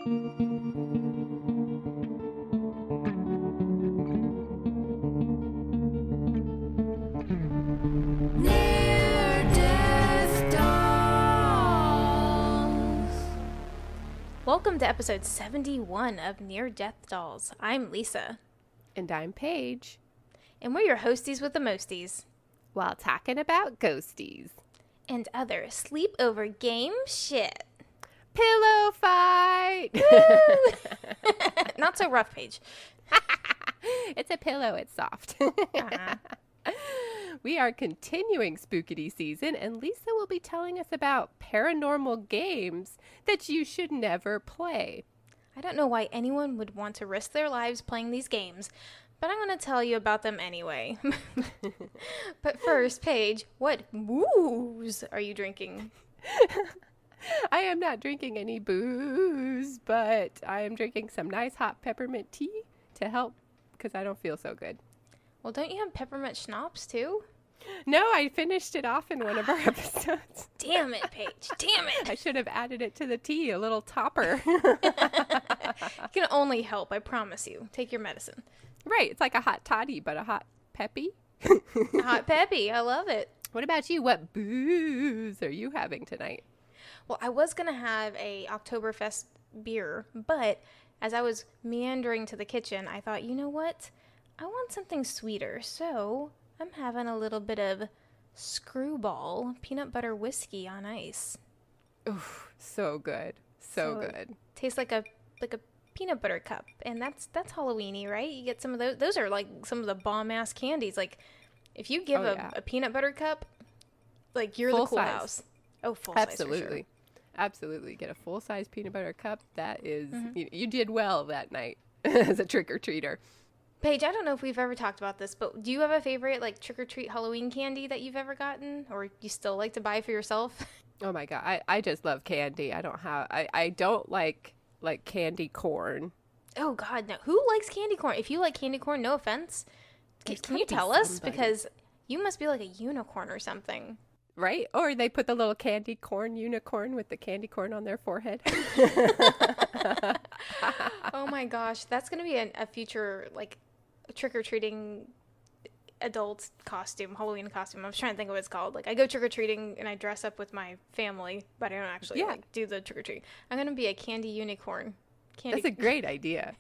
Welcome to episode 71 of Near Death Dolls. I'm Lisa. And I'm Paige. And we're your hosties with the mosties. While talking about ghosties. And other sleepover game shit. Pillow fight! Not so rough, Paige. It's a pillow, it's soft. Uh-huh. We are continuing Spookity season, and Lisa will be telling us about paranormal games that you should never play. I don't know why anyone would want to risk their lives playing these games, but I'm going to tell you about them anyway. But first, Paige, what booze are you drinking? I am not drinking any booze, but I am drinking some nice hot peppermint tea to help because I don't feel so good. Well, don't you have peppermint schnapps, too? No, I finished it off in one of our episodes. Damn it, Paige. Damn it. I should have added it to the tea, a little topper. It can only help, I promise you. Take your medicine. Right. It's like a hot toddy, but a hot peppy. Hot peppy. I love it. What about you? What booze are you having tonight? Well, I was going to have a Oktoberfest beer, but as I was meandering to the kitchen, I thought, you know what? I want something sweeter, so I'm having a little bit of Screwball peanut butter whiskey on ice. Oof, so good. So good. Tastes like a peanut butter cup, and that's Halloween-y, right? You get some of those. Those are like some of the bomb-ass candies. Like, if you give a peanut butter cup, like, you're full the cool size. House. Oh, full size, Absolutely. for sure. Absolutely. Get a full-size peanut butter cup. That is, you did well that night as a trick-or-treater. Paige, I don't know if we've ever talked about this, but do you have a favorite, like, trick-or-treat Halloween candy that you've ever gotten? Or you still like to buy for yourself? Oh, my God. I just love candy. I don't like candy corn. Oh, God, no. Who likes candy corn? If you like candy corn, no offense. Can you tell us? Because you must be like a unicorn or something. Right? Or they put the little candy corn unicorn with the candy corn on their forehead. Oh, my gosh. That's going to be a future, like, trick-or-treating adult costume, Halloween costume. I was trying to think of what it's called. Like, I go trick-or-treating and I dress up with my family, but I don't actually like do the trick-or-treat. I'm going to be a candy unicorn. That's a great idea.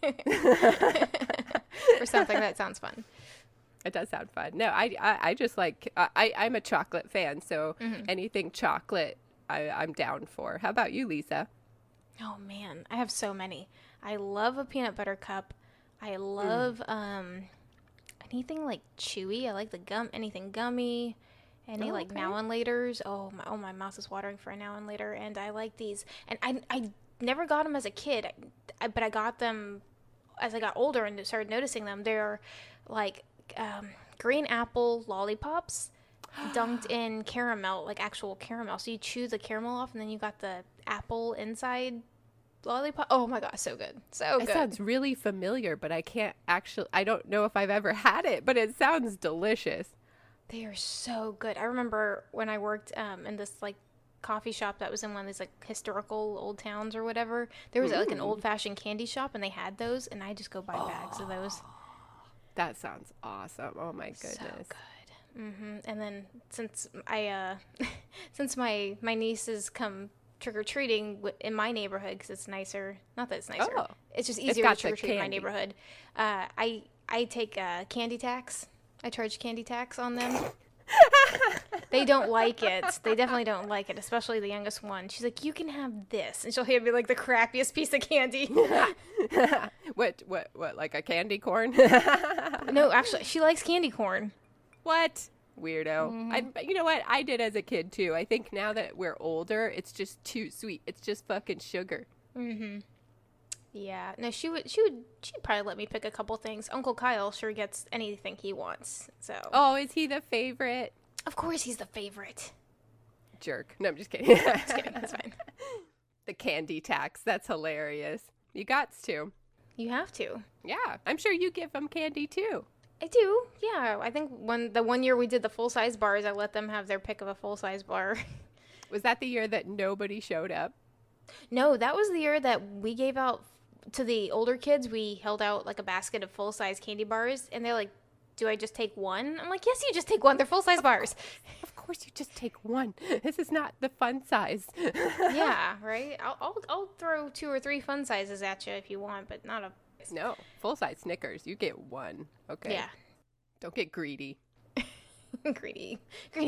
Or something. That sounds fun. It does sound fun. No, I just like, I'm a chocolate fan, so anything chocolate I'm down for. How about you, Lisa? Oh, man. I have so many. I love a peanut butter cup. I love anything like chewy. I like the anything gummy. Any like now and laters. Oh my mouth is watering for a now and later. And I like these. And I never got them as a kid, but I got them as I got older and started noticing them. They're like green apple lollipops dunked in caramel, like actual caramel. So you chew the caramel off, and then you got the apple inside lollipop. Oh my god, so good. So good. It sounds really familiar, but I don't know if I've ever had it, but it sounds delicious. They are so good. I remember when I worked in this like coffee shop that was in one of these like historical old towns or whatever. There was like an old-fashioned candy shop, and they had those, and I just go buy bags of those. That sounds awesome. Oh my goodness. So good. And then since my nieces come trick-or-treating in my neighborhood, because it's nicer. Not that it's nicer. Oh, it's just easier to trick-or-treat in my neighborhood. I take candy tax. I charge candy tax on them. They don't like it. They definitely don't like it, especially the youngest one. She's like, you can have this. And she'll hand me like the crappiest piece of candy. What, like a candy corn? No, actually, she likes candy corn. What? Weirdo. You know what? I did as a kid too. I think now that we're older, it's just too sweet. It's just fucking sugar. Yeah. No, she'd probably let me pick a couple things. Uncle Kyle sure gets anything he wants. So. Oh, is he the favorite? Of course he's the favorite. Jerk. No, I'm just kidding. Just kidding. That's fine. The candy tax. That's hilarious. You gots to. You have to. Yeah. I'm sure you give them candy too. I do. Yeah. I think the one year we did the full-size bars, I let them have their pick of a full-size bar. Was that the year that nobody showed up? No, that was the year that we gave out to the older kids. We held out like a basket of full-size candy bars, and they're like, "Do I just take one?" I'm like, "Yes, you just take one. They're full-size bars." Of course, you just take one. This is not the fun size. Yeah, right. I'll throw 2 or 3 fun sizes at you if you want, but not a No, full-size Snickers. You get one. Okay. yeah. Don't get greedy. greedy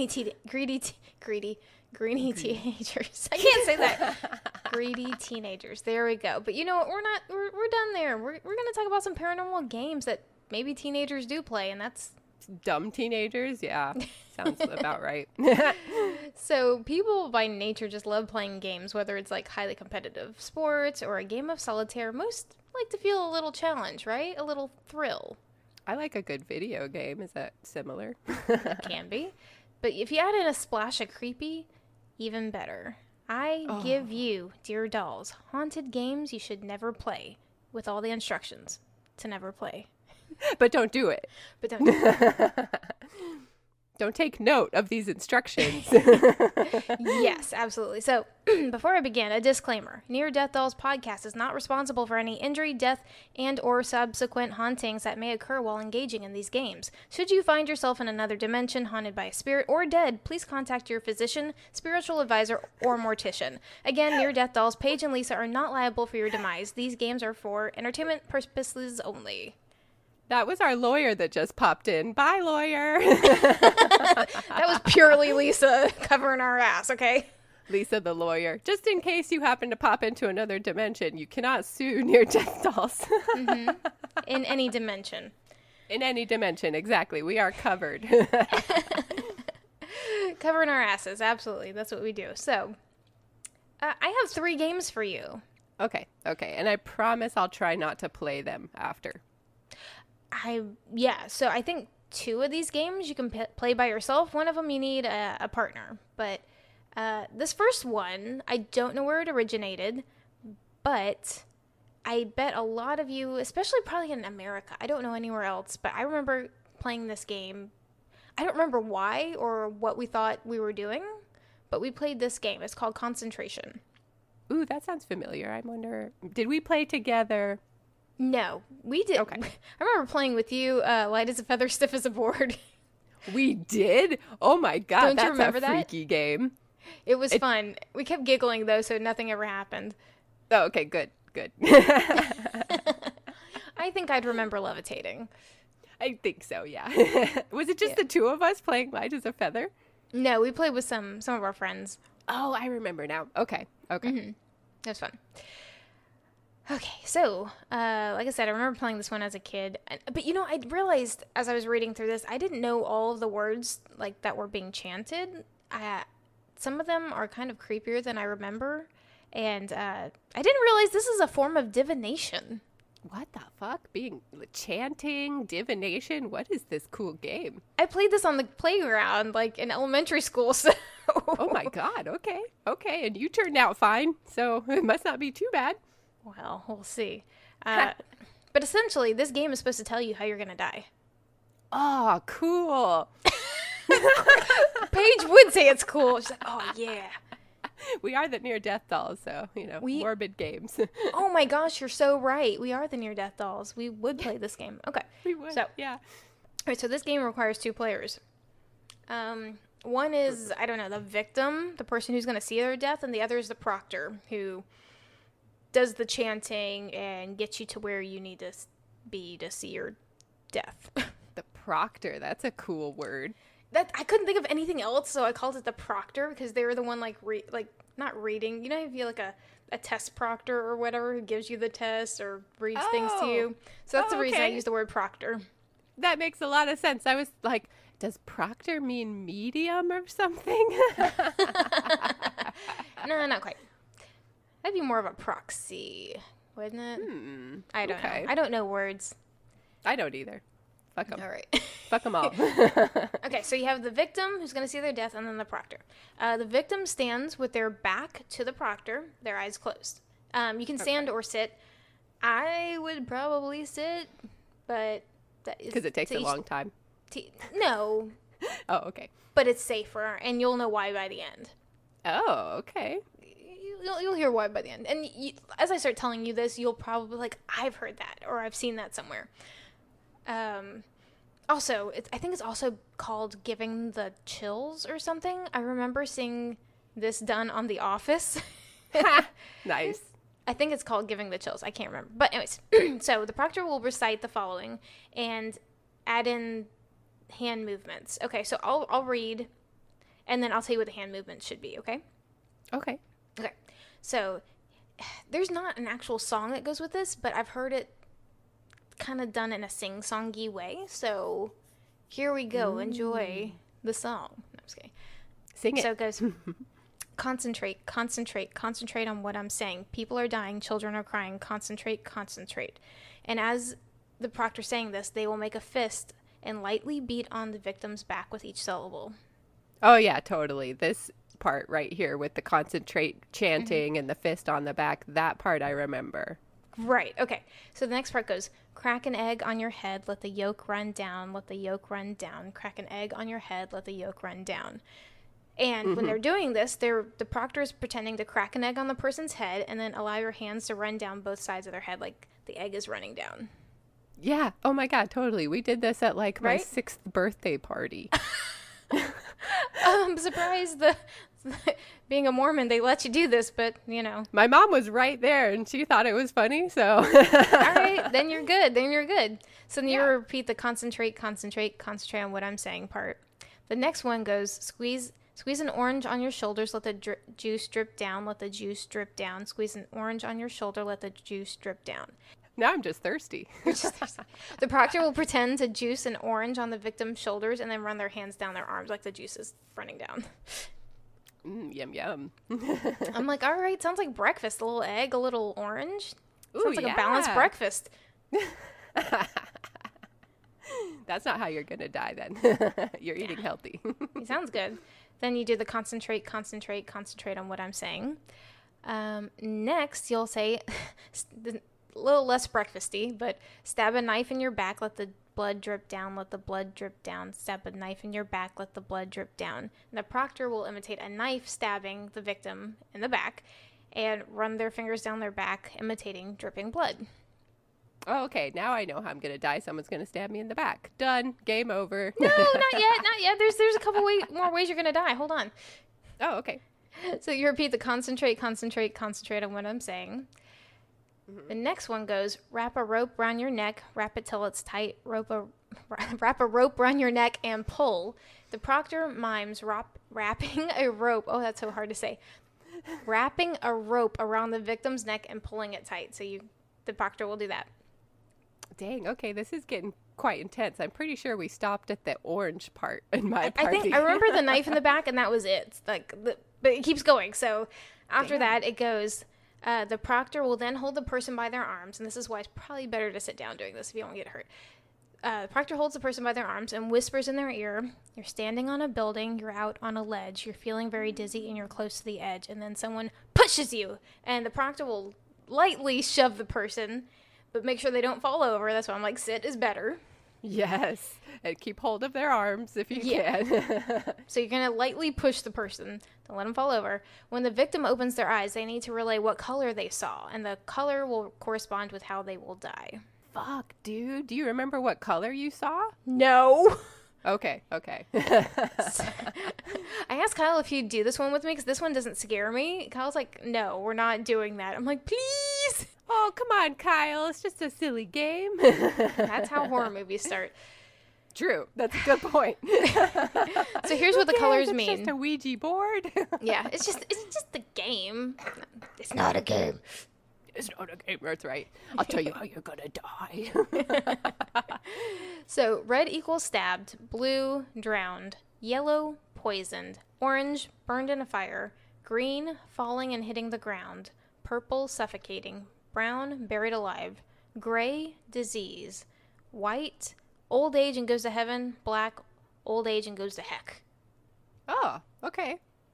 teenagers. I can't say that. Greedy teenagers. There we go. But you know what? We're done there. We're gonna talk about some paranormal games that maybe teenagers do play, and that's Dumb teenagers? Yeah. Sounds about right. so people by nature just love playing games, whether it's like highly competitive sports or a game of solitaire. Most like to feel a little challenge, right? A little thrill. I like a good video game. Is that similar? Can be. But if you add in a splash of creepy, even better. I give you, dear dolls, haunted games you should never play, with all the instructions to never play. But don't do it. But don't do it. Don't take note of these instructions. Yes, absolutely. So, before I begin, a disclaimer. Near Death Dolls podcast is not responsible for any injury, death, and or subsequent hauntings that may occur while engaging in these games. Should you find yourself in another dimension haunted by a spirit or dead, please contact your physician, spiritual advisor, or mortician. Again, Near Death Dolls, Paige and Lisa are not liable for your demise. These games are for entertainment purposes only. That was our lawyer that just popped in. Bye, lawyer. That was purely Lisa covering our ass, okay? Lisa the lawyer. Just in case you happen to pop into another dimension, you cannot sue Near Death Dolls. Mm-hmm. In any dimension. In any dimension, exactly. We are covered. Covering our asses, absolutely. That's what we do. So, I have 3 games for you. Okay. And I promise I'll try not to play them after. So I think 2 of these games you can play by yourself. One of them you need a partner. But this first one, I don't know where it originated, but I bet a lot of you, especially probably in America, I don't know anywhere else, but I remember playing this game. I don't remember why or what we thought we were doing, but we played this game. It's called Concentration. Ooh, that sounds familiar. I wonder, did we play together? No, we did. Okay. I remember playing with you, light as a feather, stiff as a board. We did? Oh my God, Don't that's you remember a freaky game. It was fun. We kept giggling, though, so nothing ever happened. Oh, okay, good. I think I'd remember levitating. I think so, yeah. Was it just the 2 of us playing light as a feather? No, we played with some of our friends. Oh, I remember now. Okay. Mm-hmm. It was fun. Okay, so, like I said, I remember playing this one as a kid. But, you know, I realized as I was reading through this, I didn't know all of the words, like, that were being chanted. Some of them are kind of creepier than I remember. And I didn't realize this is a form of divination. What the fuck? Chanting, divination? What is this cool game? I played this on the playground, like, in elementary school, so... Oh, my God. Okay. And you turned out fine, so it must not be too bad. Well, we'll see. But essentially, this game is supposed to tell you how you're going to die. Oh, cool. Paige would say it's cool. She's like, oh, yeah. We are the Near Death Dolls, so, morbid games. Oh, my gosh, you're so right. We are the Near Death Dolls. We would play this game. Okay. We would, yeah. All right, so this game requires 2 players. One is, I don't know, the victim, the person who's going to see their death, and the other is the proctor, who does the chanting and gets you to where you need to be to see your death. The proctor, that's a cool word. That I couldn't think of anything else, so I called it the proctor because they were the one not reading. You know, if you have a test proctor or whatever who gives you the test or reads things to you. So that's the reason I used the word proctor. That makes a lot of sense. I was like, does proctor mean medium or something? No, not quite. That'd be more of a proxy, wouldn't it? I don't know. I don't know words. I don't either. Fuck them. All right. Fuck them all. Okay, so you have the victim who's going to see their death and then the proctor. The victim stands with their back to the proctor, their eyes closed. You can stand or sit. I would probably sit, but that is... Because it takes a long time. No. Oh, okay. But it's safer, and you'll know why by the end. Oh, okay. you'll hear why by the end. And as I start telling you this, you'll probably like, I've heard that or I've seen that somewhere. Also, I think it's also called giving the chills or something. I remember seeing this done on The Office. Nice. I think it's called giving the chills. I can't remember. But anyways, so the proctor will recite the following and add in hand movements. Okay, so I'll read, and then I'll tell you what the hand movements should be, okay? Okay. Okay. So there's not an actual song that goes with this, but I've heard it kind of done in a sing-songy way. So here we go. Enjoy the song. No, I'm just kidding. Sing it. So it goes, concentrate, concentrate, concentrate on what I'm saying. People are dying, children are crying. Concentrate, concentrate. And as the proctor's saying this, they will make a fist and lightly beat on the victim's back with each syllable. Oh, yeah, totally. This part right here with the concentrate chanting and the fist on the back, that part I remember. Right. Okay. So the next part goes, crack an egg on your head, let the yolk run down, let the yolk run down. Crack an egg on your head, let the yolk run down. And when they're doing this, the proctor is pretending to crack an egg on the person's head and then allow your hands to run down both sides of their head like the egg is running down. Yeah. Oh, my God, totally. We did this at, like, my Right? 6th birthday party. I'm surprised being a Mormon, they let you do this, but, you know. My mom was right there, and she thought it was funny, so. All right, then you're good. Then you're good. So then you Yeah. repeat the concentrate, concentrate, concentrate on what I'm saying part. The next one goes, squeeze an orange on your shoulders, let the juice drip down, let the juice drip down. Squeeze an orange on your shoulder, let the juice drip down. Now I'm just thirsty. The proctor will pretend to juice an orange on the victim's shoulders and then run their hands down their arms like the juice is running down. Yum, yum. I'm like, all right, sounds like breakfast. A little egg, a little orange. Ooh, Sounds like a balanced breakfast. That's not how you're going to die then. You're eating healthy. It sounds good. Then you do the concentrate, concentrate, concentrate on what I'm saying. Next, you'll say, a little less breakfasty, but stab a knife in your back, let the blood drip down, let the blood drip down. Stab a knife in your back, let the blood drip down. And the proctor will imitate a knife stabbing the victim in the back and run their fingers down their back, imitating dripping blood. Oh, okay. Now I know how I'm going to die. Someone's going to stab me in the back. Done. Game over. No, not yet, not yet. There's a couple more ways you're going to die. Hold on. Oh, okay. So you repeat the concentrate, concentrate, concentrate on what I'm saying. The next one goes, wrap a rope around your neck, wrap it till it's tight, wrap a rope around your neck and pull. The proctor mimes wrapping a rope. Oh, that's so hard to say. Wrapping a rope around the victim's neck and pulling it tight. So the proctor will do that. Dang. Okay. This is getting quite intense. I'm pretty sure we stopped at the orange part in my party. I think I remember the knife in the back and that was it. But it keeps going. So after that, it goes, the proctor will then hold the person by their arms. And this is why it's probably better to sit down doing this if you don't get hurt. The proctor holds the person by their arms and whispers in their ear, you're standing on a building, you're out on a ledge, you're feeling very dizzy and you're close to the edge. And then someone pushes you and the proctor will lightly shove the person, but make sure they don't fall over. That's why I'm like, sit is better. Yes. And keep hold of their arms if you can. So you're going to lightly push the person. Don't let them fall over. When the victim opens their eyes, they need to relay what color they saw. And the color will correspond with how they will die. Fuck, dude. Do you remember what color you saw? No. Okay. I asked Kyle if he'd do this one with me because this one doesn't scare me. Kyle's like, no, we're not doing that. I'm like, please. Oh, come on, Kyle. It's just a silly game. That's how horror movies start. True. That's a good point. So here's what the colors it's mean. It's just a Ouija board. Yeah, it's just the game. It's not a game. It's not a game. That's right. I'll tell you how you're going to die. So red equals stabbed, blue drowned, yellow poisoned, orange burned in a fire, green falling and hitting the ground, purple suffocating, brown buried alive, gray disease, white old age and goes to heaven, black old age and goes to heck. Oh, okay.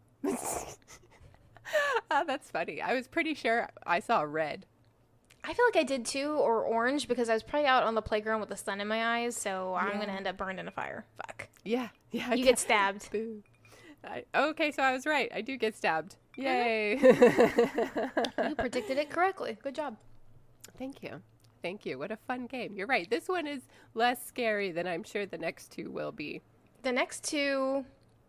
Oh, that's funny. I was pretty sure I saw red. I feel like I did too, or orange, because I was probably out on the playground with the sun in my eyes, so I'm going to end up burned in a fire. Fuck. Yeah. You get stabbed. Boo. Okay, so I was right. I do get stabbed. Yay. You predicted it correctly. Good job. Thank you. Thank you. What a fun game. You're right. This one is less scary than I'm sure the next two will be. The next two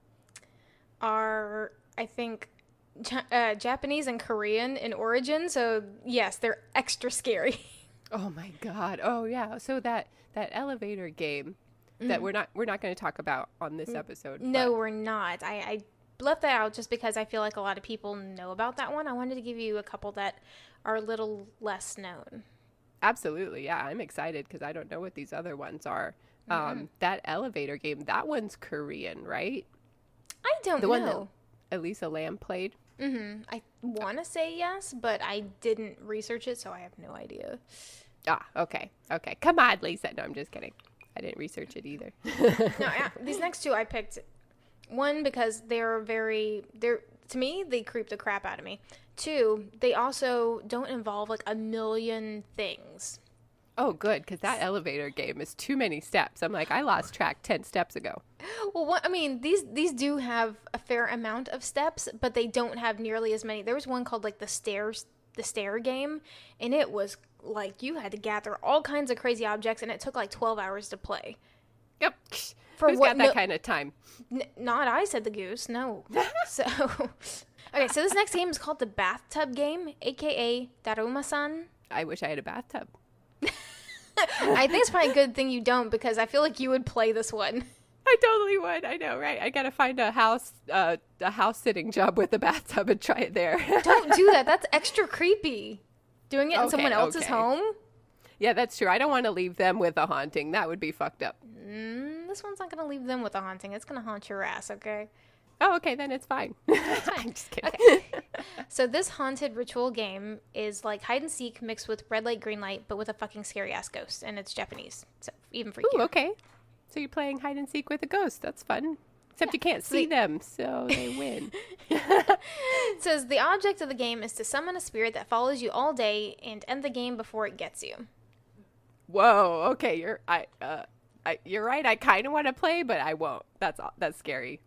are, I think, Japanese and Korean in origin. So, yes, they're extra scary. Oh my God. Oh yeah. So that elevator game that we're not going to talk about on this episode. No, we're not. I left that out just because I feel like a lot of people know about that one. I wanted to give you a couple that are a little less known. Absolutely. Yeah. I'm excited because I don't know what these other ones are. That elevator game, that one's Korean, right? I don't know. The one that Elisa Lam played. I want to say yes, but I didn't research it, so I have no idea. Ah, okay. Okay. Come on, Lisa. No, I'm just kidding. I didn't research it either. No, these next two I picked, one, because to me, they creep the crap out of me. Two, they also don't involve like a million things. Oh, good, because that elevator game is too many steps. I'm like, I lost track 10 steps ago. Well, these do have a fair amount of steps, but they don't have nearly as many. There was one called like the stair game, and it was like you had to gather all kinds of crazy objects, and it took like 12 hours to play. Yep. Who's got that kind of time? Not I, said the goose. No. So, okay, so this next game is called the Bathtub Game, aka Daruma-san. I wish I had a bathtub. I think it's probably a good thing you don't, because I feel like you would play this one. I totally would. I know, right? I gotta find a house sitting job with a bathtub and try it there. Don't do that. That's extra creepy. Doing it in someone else's home. Yeah, that's true. I don't want to leave them with a haunting. That would be fucked up. This one's not gonna leave them with a haunting. It's gonna haunt your ass. Okay. Oh, okay, then it's fine. I'm just kidding. Okay. So this haunted ritual game is like hide and seek mixed with red light, green light, but with a fucking scary ass ghost, and it's Japanese, so even freakier. Ooh, okay. So you're playing hide and seek with a ghost. That's fun. Except you can't see them, so they win. It says the object of the game is to summon a spirit that follows you all day and end the game before it gets you. Whoa. Okay, you're right. I kind of want to play, but I won't. That's scary.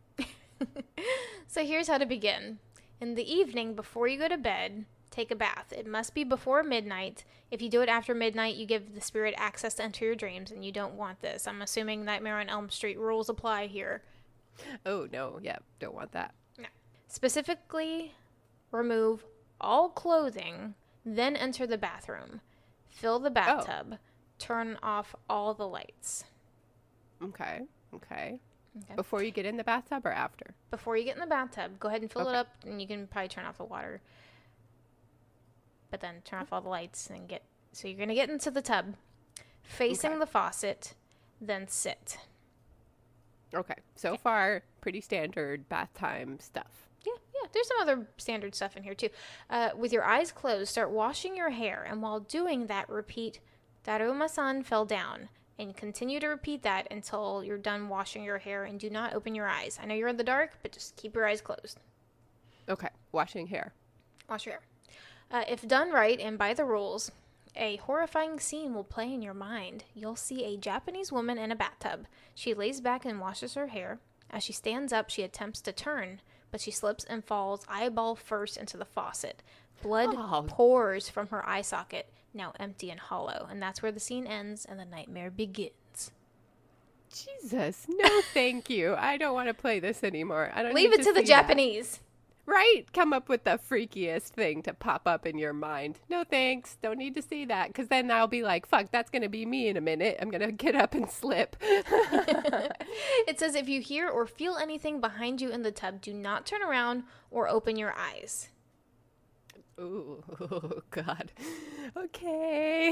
So here's how to begin. In the evening, before you go to bed, take a bath. It must be before midnight. If you do it after midnight, you give the spirit access to enter your dreams, and you don't want this. I'm assuming Nightmare on Elm Street rules apply here. Oh, no. Yeah, don't want that. No. Specifically, remove all clothing, then enter the bathroom. Fill the bathtub. Turn off all the lights. Okay. Before you get in the bathtub or after? Before you get in the bathtub, go ahead and fill it up, and you can probably turn off the water. But then turn off all the lights and so you're going to get into the tub, facing the faucet, then sit. Okay. So far, pretty standard bath time stuff. Yeah. There's some other standard stuff in here, too. With your eyes closed, start washing your hair, and while doing that, repeat, Daruma-san fell down. And continue to repeat that until you're done washing your hair, and do not open your eyes. I know you're in the dark, but just keep your eyes closed. Okay. Washing hair. Wash your hair. If done right and by the rules, a horrifying scene will play in your mind. You'll see a Japanese woman in a bathtub. She lays back and washes her hair. As she stands up, she attempts to turn, but she slips and falls eyeball first into the faucet. Blood pours from her eye socket, now empty and hollow. And that's where the scene ends and the nightmare begins. Jesus, no thank you. I don't want to play this anymore. I don't Leave it to the Japanese. Right? Come up with the freakiest thing to pop up in your mind. No thanks. Don't need to see that. Because then I'll be like, fuck, that's going to be me in a minute. I'm going to get up and slip. It says if you hear or feel anything behind you in the tub, do not turn around or open your eyes. Ooh, oh, God. Okay.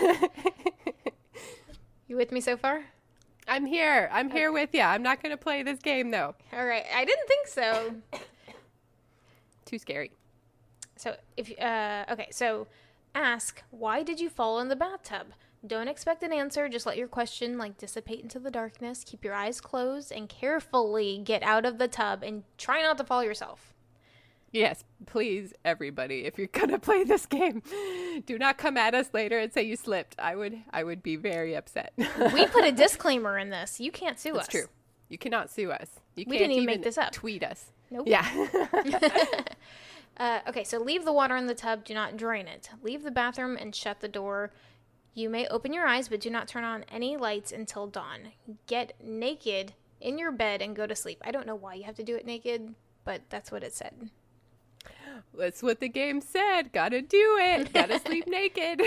You with me so far? I'm here. I'm here with you. I'm not going to play this game, though. All right. I didn't think so. Too scary. So, so ask, why did you fall in the bathtub? Don't expect an answer. Just let your question, dissipate into the darkness. Keep your eyes closed and carefully get out of the tub and try not to fall yourself. Yes, please, everybody, if you're going to play this game, do not come at us later and say you slipped. I would be very upset. We put a disclaimer in this. You can't sue us. That's true. You cannot sue us. You We can't didn't even make this up. Tweet us. Nope. Yeah. Okay, so leave the water in the tub. Do not drain it. Leave the bathroom and shut the door. You may open your eyes, but do not turn on any lights until dawn. Get naked in your bed and go to sleep. I don't know why you have to do it naked, but that's what it said. That's what the game said. Gotta do it. Gotta sleep naked.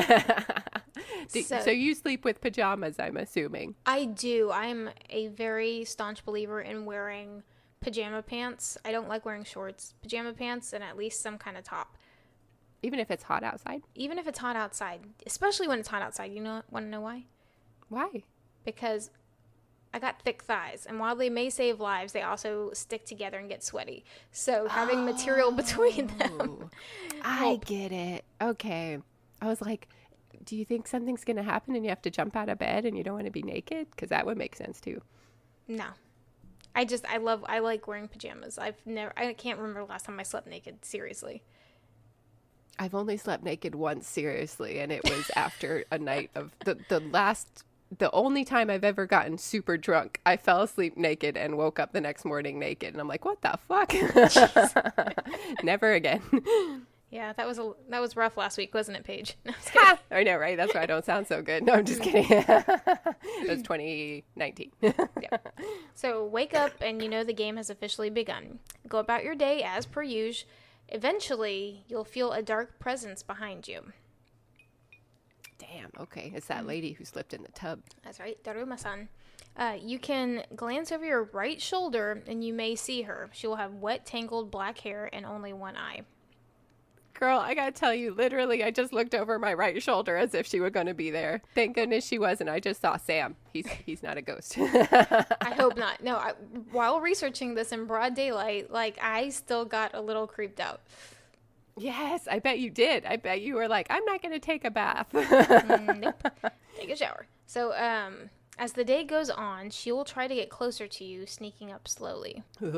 So you sleep with pajamas, I'm assuming. I do. I'm a very staunch believer in wearing pajama pants. I don't like wearing shorts. Pajama pants and at least some kind of top. Even if it's hot outside? Even if it's hot outside. Especially when it's hot outside. Want to know why? Why? Because I got thick thighs, and while they may save lives, they also stick together and get sweaty. So having material between them. I get it. Okay. I was like, do you think something's going to happen and you have to jump out of bed and you don't want to be naked? Because that would make sense too. No. I like wearing pajamas. I can't remember the last time I slept naked, seriously. I've only slept naked once, seriously, and it was after a night of the only time I've ever gotten super drunk. I fell asleep naked and woke up the next morning naked, and I'm like, what the fuck? Never again. Yeah, that was rough last week, wasn't it, Paige? No, I know, right? That's why I don't sound so good. No, I'm just kidding. It was 2019. Yeah. So wake up and you know the game has officially begun. Go about your day as per usual. Eventually, you'll feel a dark presence behind you. Damn, okay. It's that lady who slipped in the tub. That's right, Daruma-san. You can glance over your right shoulder and you may see her. She will have wet, tangled black hair and only one eye. Girl, I gotta tell you, literally, I just looked over my right shoulder as if she were going to be there. Thank goodness she wasn't. I just saw Sam. He's not a ghost. I hope not. No, while researching this in broad daylight, I still got a little creeped out. Yes, I bet you did. I bet you were like, I'm not going to take a bath. Nope. Take a shower. So, as the day goes on, she will try to get closer to you, sneaking up slowly.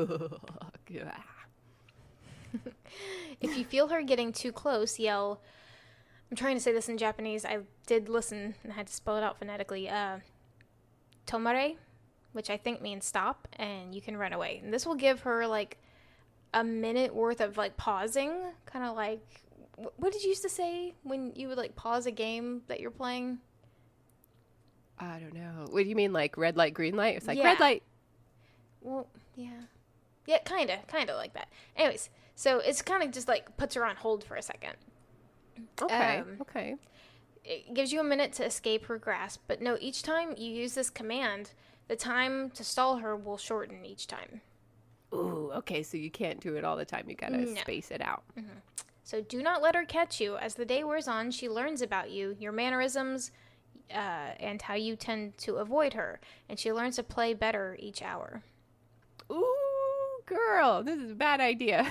If you feel her getting too close, yell, I'm trying to say this in Japanese. I did listen and had to spell it out phonetically. Tomare, which I think means stop, and you can run away. And this will give her a minute worth of pausing, kind of like, what did you used to say when you would pause a game that you're playing? I don't know. What do you mean, red light, green light? It's yeah. Red light. Well, yeah, kind of like that. Anyways, so it's kind of just puts her on hold for a second. Okay. Okay. It gives you a minute to escape her grasp, but no, each time you use this command, the time to stall her will shorten each time. Ooh, okay, so you can't do it all the time. You gotta space it out. Mm-hmm. So do not let her catch you. As the day wears on, she learns about you, your mannerisms, and how you tend to avoid her, and she learns to play better each hour. Ooh, girl, this is a bad idea.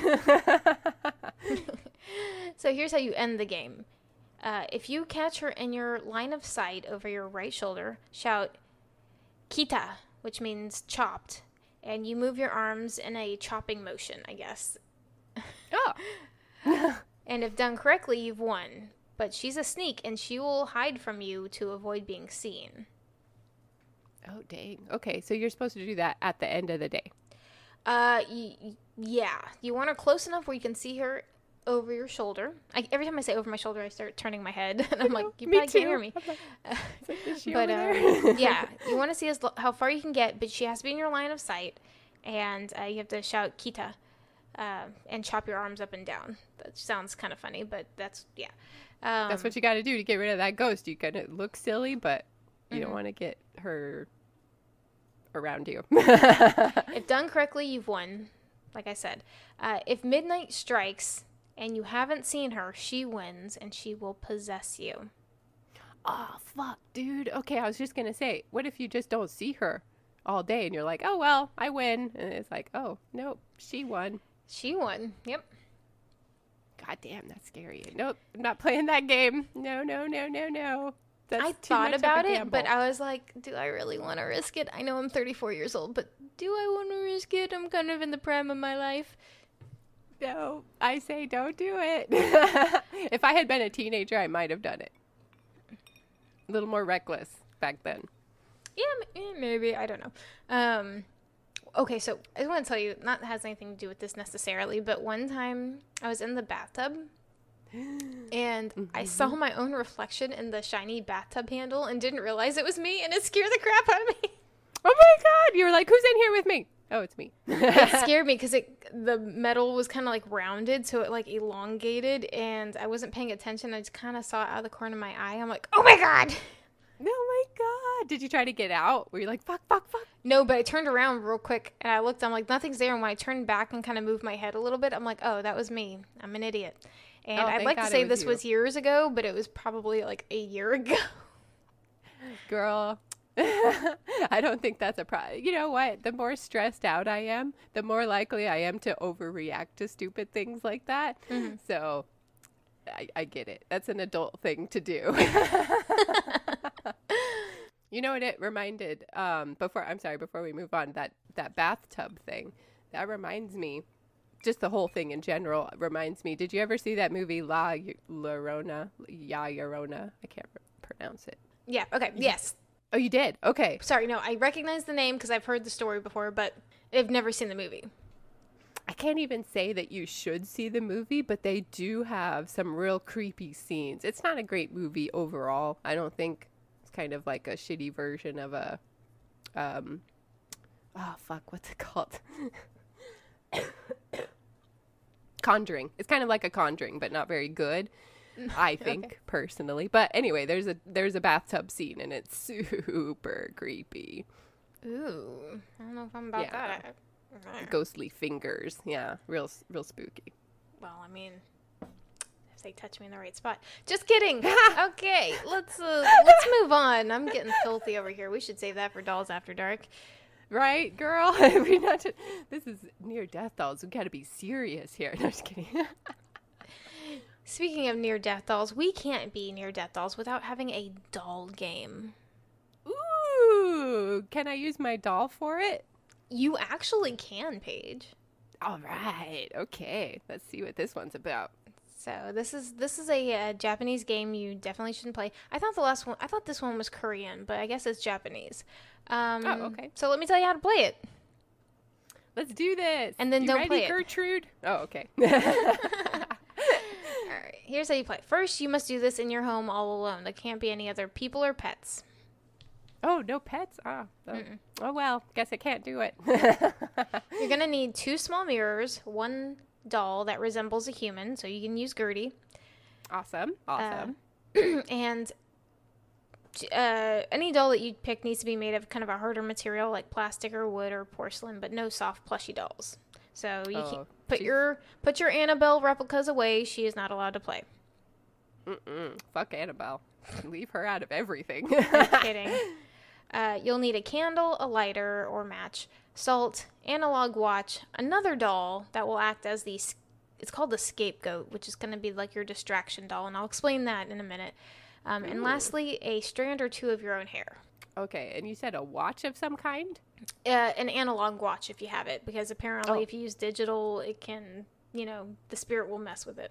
So here's how you end the game. If you catch her in your line of sight over your right shoulder, shout kita, which means chopped, and you move your arms in a chopping motion, I guess. Oh. And if done correctly, you've won. But she's a sneak, and she will hide from you to avoid being seen. Oh, dang. Okay, so you're supposed to do that at the end of the day. Yeah. You want her close enough where you can see her over your shoulder. Every time I say over my shoulder, I start turning my head, and I'm like, you probably can't hear me. But yeah, you want to see how far you can get, but she has to be in your line of sight, and you have to shout kita, and chop your arms up and down. That sounds kind of funny, but that's that's what you got to do to get rid of that ghost. You gotta look silly, but you don't want to get her around you. If done correctly, you've won. Like I said, if midnight strikes and you haven't seen her, she wins, and she will possess you. Oh, fuck, dude. Okay, I was just going to say, what if you just don't see her all day, and you're like, oh, well, I win. And it's like, oh, nope, she won. She won, yep. God damn, that's scary. Nope, I'm not playing that game. No. That's I thought about it, but I was like, do I really want to risk it? I know I'm 34 years old, but do I want to risk it? I'm kind of in the prime of my life. No, I say don't do it. If I had been a teenager, I might have done it. A little more reckless back then. Maybe. I don't know. Okay, so I just want to tell you, not that has anything to do with this necessarily, but one time I was in the bathtub and I saw my own reflection in the shiny bathtub handle and didn't realize it was me, and it scared the crap out of me. Oh my God. You were like, who's in here with me? Oh, it's me. It scared me because the metal was kind of like rounded, so it like elongated, and I wasn't paying attention. I just kind of saw it out of the corner of my eye. I'm like, oh my God. Oh my God. Did you try to get out? Were you like, fuck? No, but I turned around real quick and I looked. I'm like, nothing's there. And when I turned back and kind of moved my head a little bit, I'm like, oh, that was me. I'm an idiot. And I'd like to say this was years ago, but it was probably like a year ago. Girl, I don't think that's a problem. You know what? The more stressed out I am, the more likely I am to overreact to stupid things like that. Mm-hmm. So I get it. That's an adult thing to do. You know what it reminded, before we move on, that bathtub thing, that reminds me, just the whole thing in general reminds me, did you ever see that movie La Llorona? I can't pronounce it. Yeah, okay, yes. Oh, you did? Okay. Sorry, no, I recognize the name because I've heard the story before, but I've never seen the movie. I can't even say that you should see the movie, but they do have some real creepy scenes. It's not a great movie overall, I don't think. Kind of like a shitty version of a what's it called? Conjuring. It's kind of like a Conjuring, but not very good, I think. Okay. Personally. But anyway, there's a bathtub scene and it's super creepy. Ooh, I don't know if I'm about that. Ghostly fingers. Yeah, real spooky. Well, I mean, they touch me in the right spot. Just kidding. Okay, let's move on. I'm getting filthy over here. We should save that for Dolls After Dark. Right, girl? This is near death dolls. We gotta be serious here. No, just kidding. Speaking of near death dolls, we can't be near death dolls without having a doll game. Ooh, can I use my doll for it? You actually can, Paige. All right. Okay. Let's see what this one's about. So this is a Japanese game you definitely shouldn't play. I thought this one was Korean, but I guess it's Japanese. Okay. So let me tell you how to play it. Let's do this. And then don't play it. Gertrude? Oh, okay. All right. Here's how you play. First, you must do this in your home all alone. There can't be any other people or pets. Oh, no pets? Oh well, guess I can't do it. You're going to need 2 small mirrors, 1 doll that resembles a human, so you can use Gertie. Awesome. And any doll that you pick needs to be made of kind of a harder material like plastic or wood or porcelain, but no soft plushy dolls. So you can put your Annabelle replicas away. She is not allowed to play. Fuck Annabelle. Leave her out of everything. I'm kidding. You'll need a candle, a lighter or match, salt, analog watch, another doll that will act as it's called the scapegoat, which is going to be like your distraction doll, and I'll explain that in a minute. And lastly, a strand or 2 of your own hair. Okay, and you said a watch of some kind? An analog watch if you have it, because apparently if you use digital, it can, the spirit will mess with it.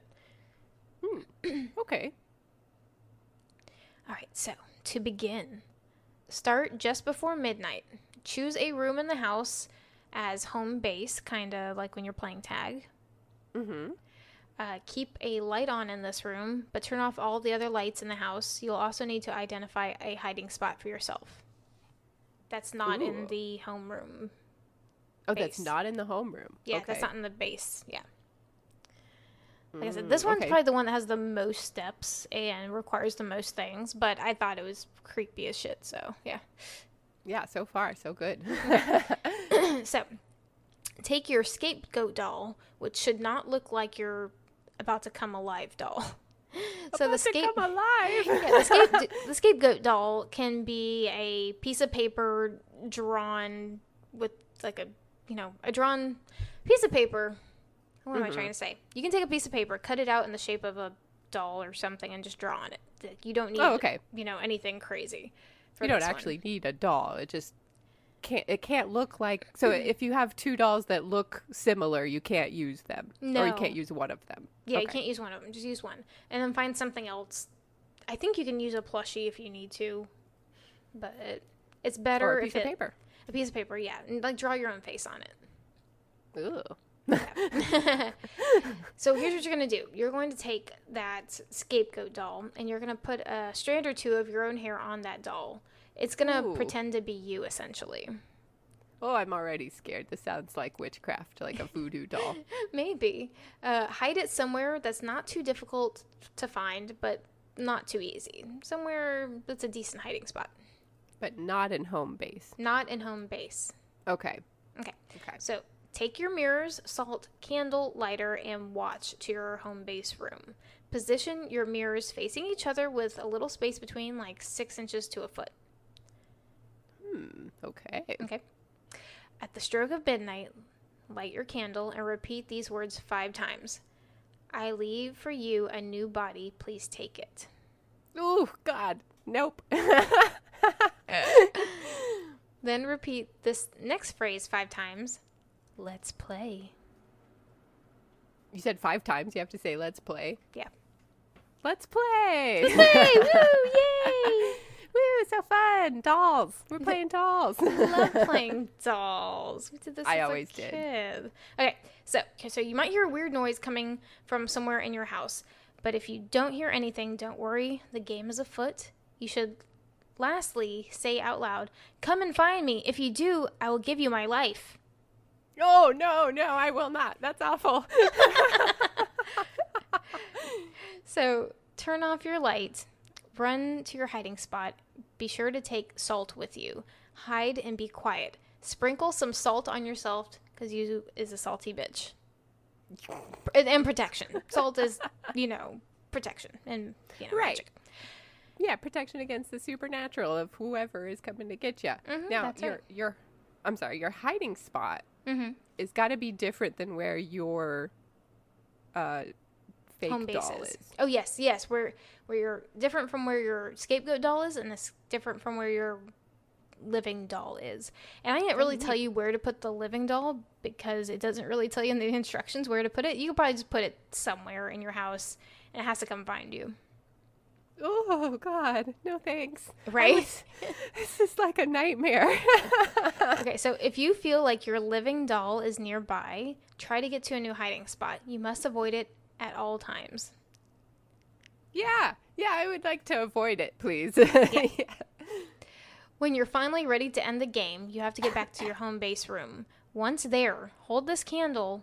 Okay. All right, so to begin, start just before midnight. Choose a room in the house as home base, kind of like when you're playing tag. Mm-hmm. Keep a light on in this room, but turn off all the other lights in the house. You'll also need to identify a hiding spot for yourself. That's not in the homeroom. Oh, that's not in the homeroom? Yeah, okay. That's not in the base. Yeah. Like I said, this one's probably the one that has the most steps and requires the most things, but I thought it was creepy as shit, so yeah. Yeah, so far, so good. So, take your scapegoat doll, which should not look like your about to come alive doll. So the scapegoat doll can be a piece of paper drawn with like a drawn piece of paper. What am I trying to say? You can take a piece of paper, cut it out in the shape of a doll or something, and just draw on it. You don't need anything crazy. You don't actually need a doll. It just can't look like. So if you have 2 dolls that look similar, you can't use them. No. Or you can't use one of them. Yeah, you can't use one of them. Just use one. And then find something else. I think you can use a plushie if you need to. But It's Or better a piece of paper. a piece of paper, yeah, and like draw your own face on it. Ooh. So here's what you're going to do. You're going to take that scapegoat doll and you're going to put a strand or two of your own hair on that doll. It's going to Ooh. pretend to be you, essentially. Oh, I'm already scared. This sounds like witchcraft, like a voodoo doll. Maybe. Hide it somewhere that's not too difficult to find, but not too easy. Somewhere that's a decent hiding spot. But not in home base. Not in home base. Okay. Okay. Okay. So take your mirrors, salt, candle, lighter, and watch to your home base room. Position your mirrors facing each other with a little space between, like 6 inches to a foot. Okay. Okay. At the stroke of midnight, light your candle and repeat these words 5 times. I leave for you a new body. Please take it. Ooh, God. Nope. Then repeat this next phrase 5 times. Let's play. You said 5 times. You have to say, let's play. Yeah. Let's play. Hey, woo, yay! Woo, so fun. Dolls. We're playing dolls. Love playing dolls. We did this I as always a did. kid. Okay, so you might hear a weird noise coming from somewhere in your house, but if you don't hear anything, don't worry. The game is afoot. You should lastly say out loud, "Come and find me. If you do, I will give you my life." Oh, no, I will not. That's awful. So turn off your light, run to your hiding spot. Be sure to take salt with you. Hide and be quiet. Sprinkle some salt on yourself because you is a salty bitch. And protection. Salt is, protection and Right. magic. Yeah, protection against the supernatural of whoever is coming to get you. Now, that's right. your hiding spot Mm-hmm. is got to be different than where your fake Home doll bases. is. Oh yes. Where you're different from where your scapegoat doll is, and it's different from where your living doll is. And I didn't really tell you where to put the living doll because it doesn't really tell you in the instructions where to put it. You could probably just put it somewhere in your house, and it has to come find you. Oh, God. No, thanks. Right? This is like a nightmare. Okay, so if you feel like your living doll is nearby, try to get to a new hiding spot. You must avoid it at all times. Yeah, I would like to avoid it, please. Yeah. When you're finally ready to end the game, you have to get back to your home base room. Once there, hold the candle,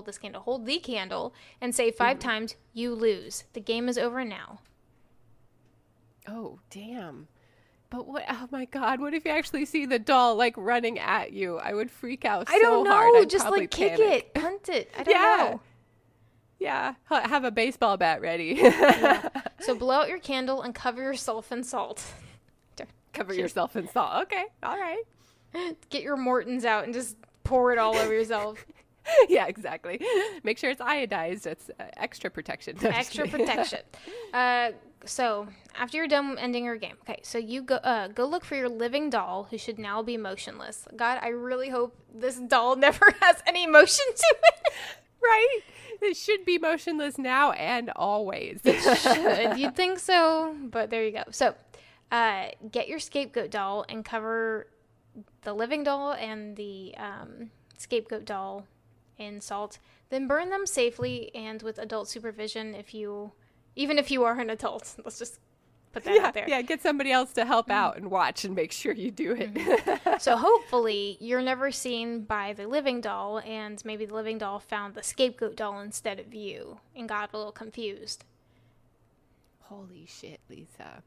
and say 5 times, "You lose. The game is over now." Oh, damn. But what? Oh my God! What if you actually see the doll like running at you? I would freak out. I don't so know. hard. I'd Just probably like kick panic. it, punt it. I don't Yeah. know. Yeah, have a baseball bat ready. Yeah. So blow out your candle and cover yourself in salt. Cover yourself in salt. Okay, all right. Get your Mortons out and just pour it all over yourself. Yeah, exactly. Make sure it's iodized. It's extra protection. No, just Extra kidding. protection. So after you're done ending your game, okay, so you go look for your living doll who should now be motionless. God, I really hope this doll never has any motion to it. Right? It should be motionless now and always. Should. You'd think so, but there you go. So get your scapegoat doll and cover the living doll and the scapegoat doll in salt. Then burn them safely and with adult supervision even if you are an adult. Let's just put that out there. Yeah, get somebody else to help out and watch and make sure you do it. So hopefully you're never seen by the living doll, and maybe the living doll found the scapegoat doll instead of you and got a little confused. Holy shit, Lisa.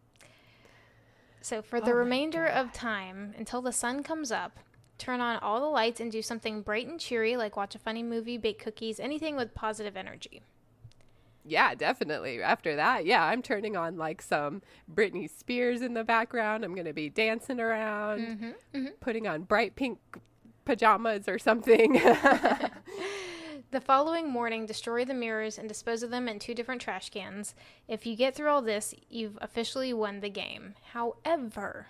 So for the remainder of time, until the sun comes up, turn on all the lights and do something bright and cheery, like watch a funny movie, bake cookies, anything with positive energy. Yeah, definitely. After that, yeah, I'm turning on like some Britney Spears in the background. I'm going to be dancing around, putting on bright pink pajamas or something. The following morning, destroy the mirrors and dispose of them in 2 different trash cans. If you get through all this, you've officially won the game. However,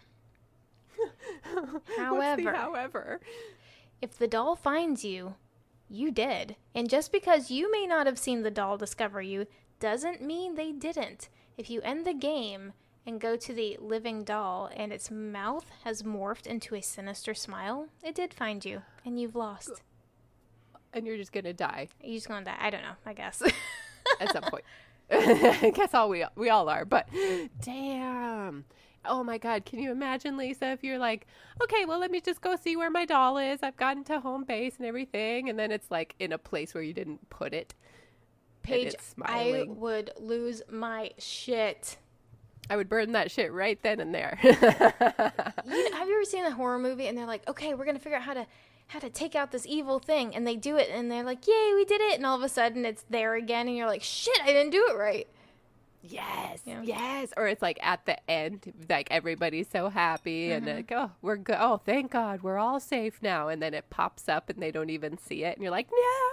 However, if the doll finds you, you did. And just because you may not have seen the doll discover you doesn't mean they didn't. If you end the game and go to the living doll, and its mouth has morphed into a sinister smile, it did find you, and you've lost. And you're just gonna die. You're just gonna die. I don't know, I guess. At some point. I guess we all are, but damn. Oh my God, can you imagine, Lisa, if you're like, okay, well, let me just go see where my doll is. I've gotten to home base and everything, and then it's like in a place where you didn't put it. Paige, I would lose my shit. I would burn that shit right then and there. Have you ever seen a horror movie and they're like, okay, we're gonna figure out how to take out this evil thing, and they do it, and they're like, yay, we did it, and all of a sudden it's there again, and you're like, shit, I didn't do it right. Yes, yes. Or it's like at the end, like everybody's so happy and like, oh, we're good. Oh, thank God, we're all safe now. And then it pops up and they don't even see it, and you're like,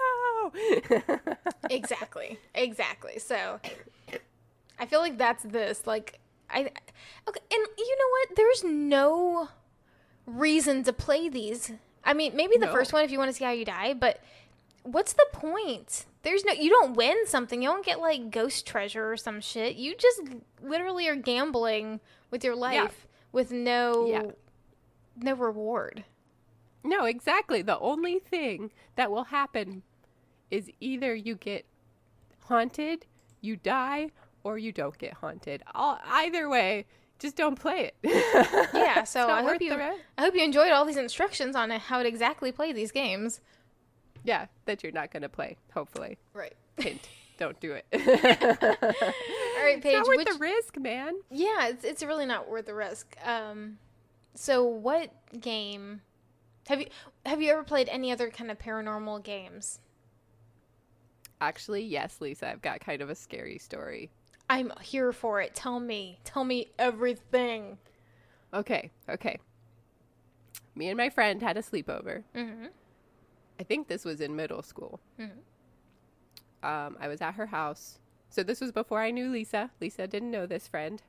no. Exactly. So I feel like that's this. Like, okay, and you know what? There's no reason to play these. I mean, maybe the first one if you want to see how you die, but what's the point? You don't win something. You don't get like ghost treasure or some shit. You just literally are gambling with your life with no reward. No, exactly. The only thing that will happen is either you get haunted, you die, or you don't get haunted. Either way, just don't play it. Yeah, so I hope you enjoyed all these instructions on how to exactly play these games. Yeah, that you're not going to play, hopefully. Right. Hint, don't do it. All right, Paige. It's not worth the risk, man. Yeah, it's really not worth the risk. So what game... Have you ever played any other kind of paranormal games? Actually, yes, Lisa. I've got kind of a scary story. I'm here for it. Tell me everything. Okay. Me and my friend had a sleepover. Mm-hmm. I think this was in middle school. Mm-hmm. I was at her house. So this was before I knew Lisa. Lisa didn't know this friend.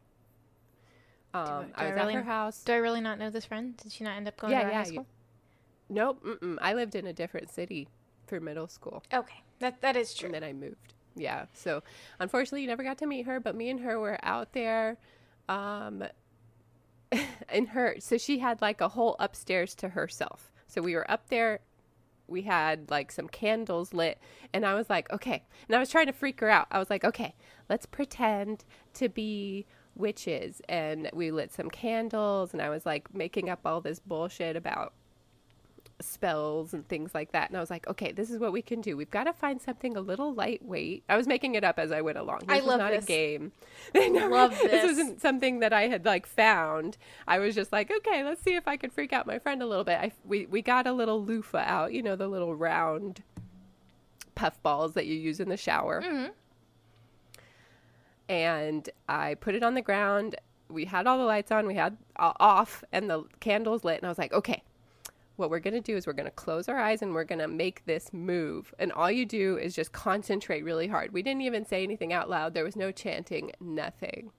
I was at her house. Do I really not know this friend? Did she not end up going to high school? Nope. I lived in a different city for middle school. Okay. That is true. And then I moved. Yeah. So unfortunately, you never got to meet her, but me and her were out there. So she had like a whole upstairs to herself. So we were up there. We had like some candles lit, and I was like, okay. And I was trying to freak her out. I was like, okay, let's pretend to be witches. And we lit some candles, and I was like making up all this bullshit about spells and things like that. And I was like, okay, this is what we can do. We've got to find something a little lightweight. I was making it up as I went along. This was not a game. Love this. This wasn't something that I had like found. I was just like, okay, let's see if I can freak out my friend a little bit. We got a little loofah out, you know, the little round puff balls that you use in the shower. Mm-hmm. And I put it on the ground. We had all the lights on. We had off and the candles lit. And I was like, okay, what we're going to do is we're going to close our eyes and we're going to make this move. And all you do is just concentrate really hard. We didn't even say anything out loud. There was no chanting, nothing.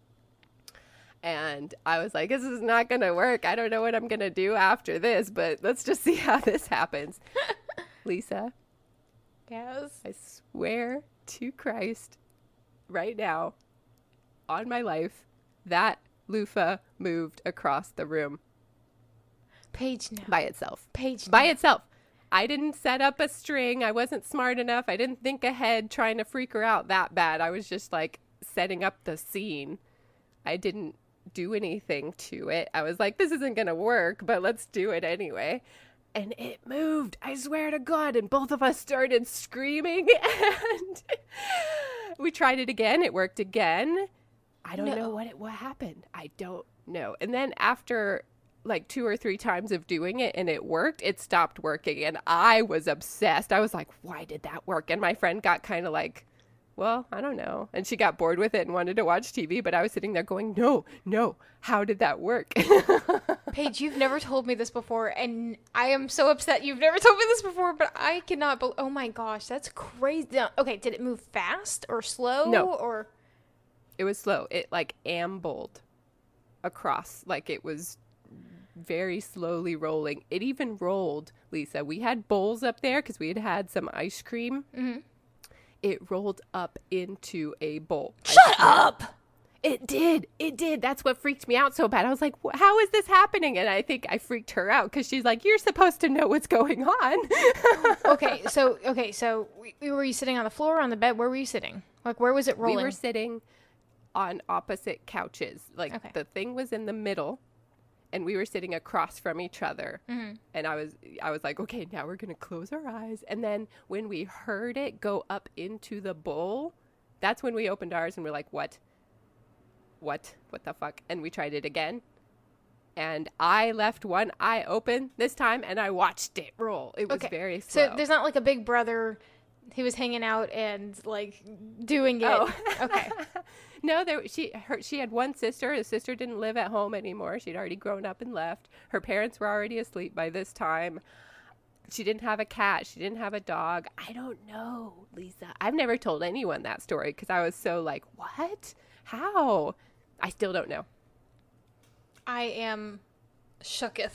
And I was like, this is not going to work. I don't know what I'm going to do after this, but let's just see how this happens. Lisa. Yes. I swear to Christ right now on my life, that loofah moved across the room. Paige, no. By itself. Paige, no. By itself. I didn't set up a string. I wasn't smart enough. I didn't think ahead trying to freak her out that bad. I was just like setting up the scene. I didn't do anything to it. I was like, this isn't going to work, but let's do it anyway. And it moved. I swear to God. And both of us started screaming. And we tried it again. It worked again. I don't know what happened. I don't know. And then after like 2 or 3 times of doing it and it worked, it stopped working. And I was obsessed. I was like, why did that work? And my friend got kind of like, well, I don't know. And she got bored with it and wanted to watch TV. But I was sitting there going, no, how did that work? Paige, you've never told me this before. And I am so upset you've never told me this before. But I cannot oh my gosh, that's crazy. Okay, did it move fast or slow? No. Or it was slow. It like ambled across, like it was very slowly rolling. It even rolled, Lisa. We had bowls up there because we had had some ice cream. Mm-hmm. It rolled up into a bowl. Shut up! It did. It did. That's what freaked me out so bad. I was like, how is this happening? And I think I freaked her out because she's like, you're supposed to know what's going on. Okay, so were you sitting on the floor or on the bed? Where were you sitting? Like, where was it rolling? We were sitting on opposite couches. Like, Okay. the thing was in the middle, and we were sitting across from each other. Mm-hmm. And I was like, okay, now we're going to close our eyes. And then when we heard it go up into the bowl, that's when we opened ours and we're like, what the fuck? And we tried it again. And I left one eye open this time and I watched it roll. It was very slow. So there's not like a big brother who was hanging out and like doing it. Oh. Okay. No, she had one sister. The sister didn't live at home anymore. She'd already grown up and left. Her parents were already asleep by this time. She didn't have a cat. She didn't have a dog. I don't know, Lisa. I've never told anyone that story because I was so like, what? How? I still don't know. I am shooketh.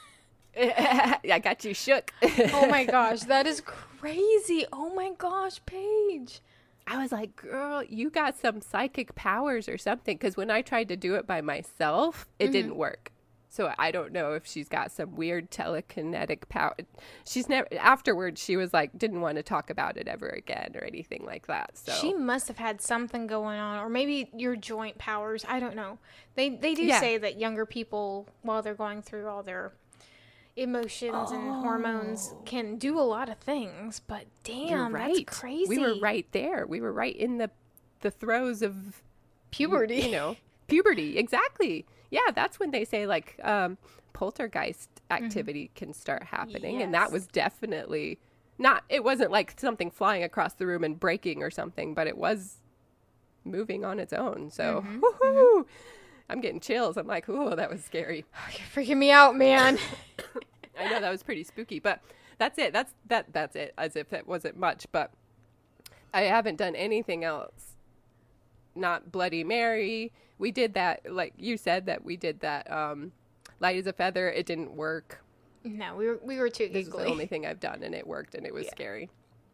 I got you shook. Oh my gosh, that is crazy. Oh my gosh, Paige. I was like, girl, you got some psychic powers or something. Because when I tried to do it by myself, it didn't work. So I don't know if she's got some weird telekinetic power. She's never, afterwards, she was like, didn't want to talk about it ever again or anything like that. So She must have had something going on, or maybe your joint powers. I don't know. They do say that younger people, while they're going through all their emotions and hormones, can do a lot of things. But damn, that's crazy. We were right there. We were right in the throes of puberty. You know, puberty. Exactly. Yeah, that's when they say like poltergeist activity can start happening. And that Yes. was definitely not, it wasn't like something flying across the room and breaking or something, but it was moving on its own. So, woohoo! I'm getting chills. I'm like, ooh, that was scary. You're freaking me out, man. I know that was pretty spooky, but that's it. That's it. As if it wasn't much, but I haven't done anything else. Not Bloody Mary. We did that, like you said, that we did that. Light as a feather. It didn't work. No, we were too This is the giggly. only thing I've done, and it worked, and it was scary.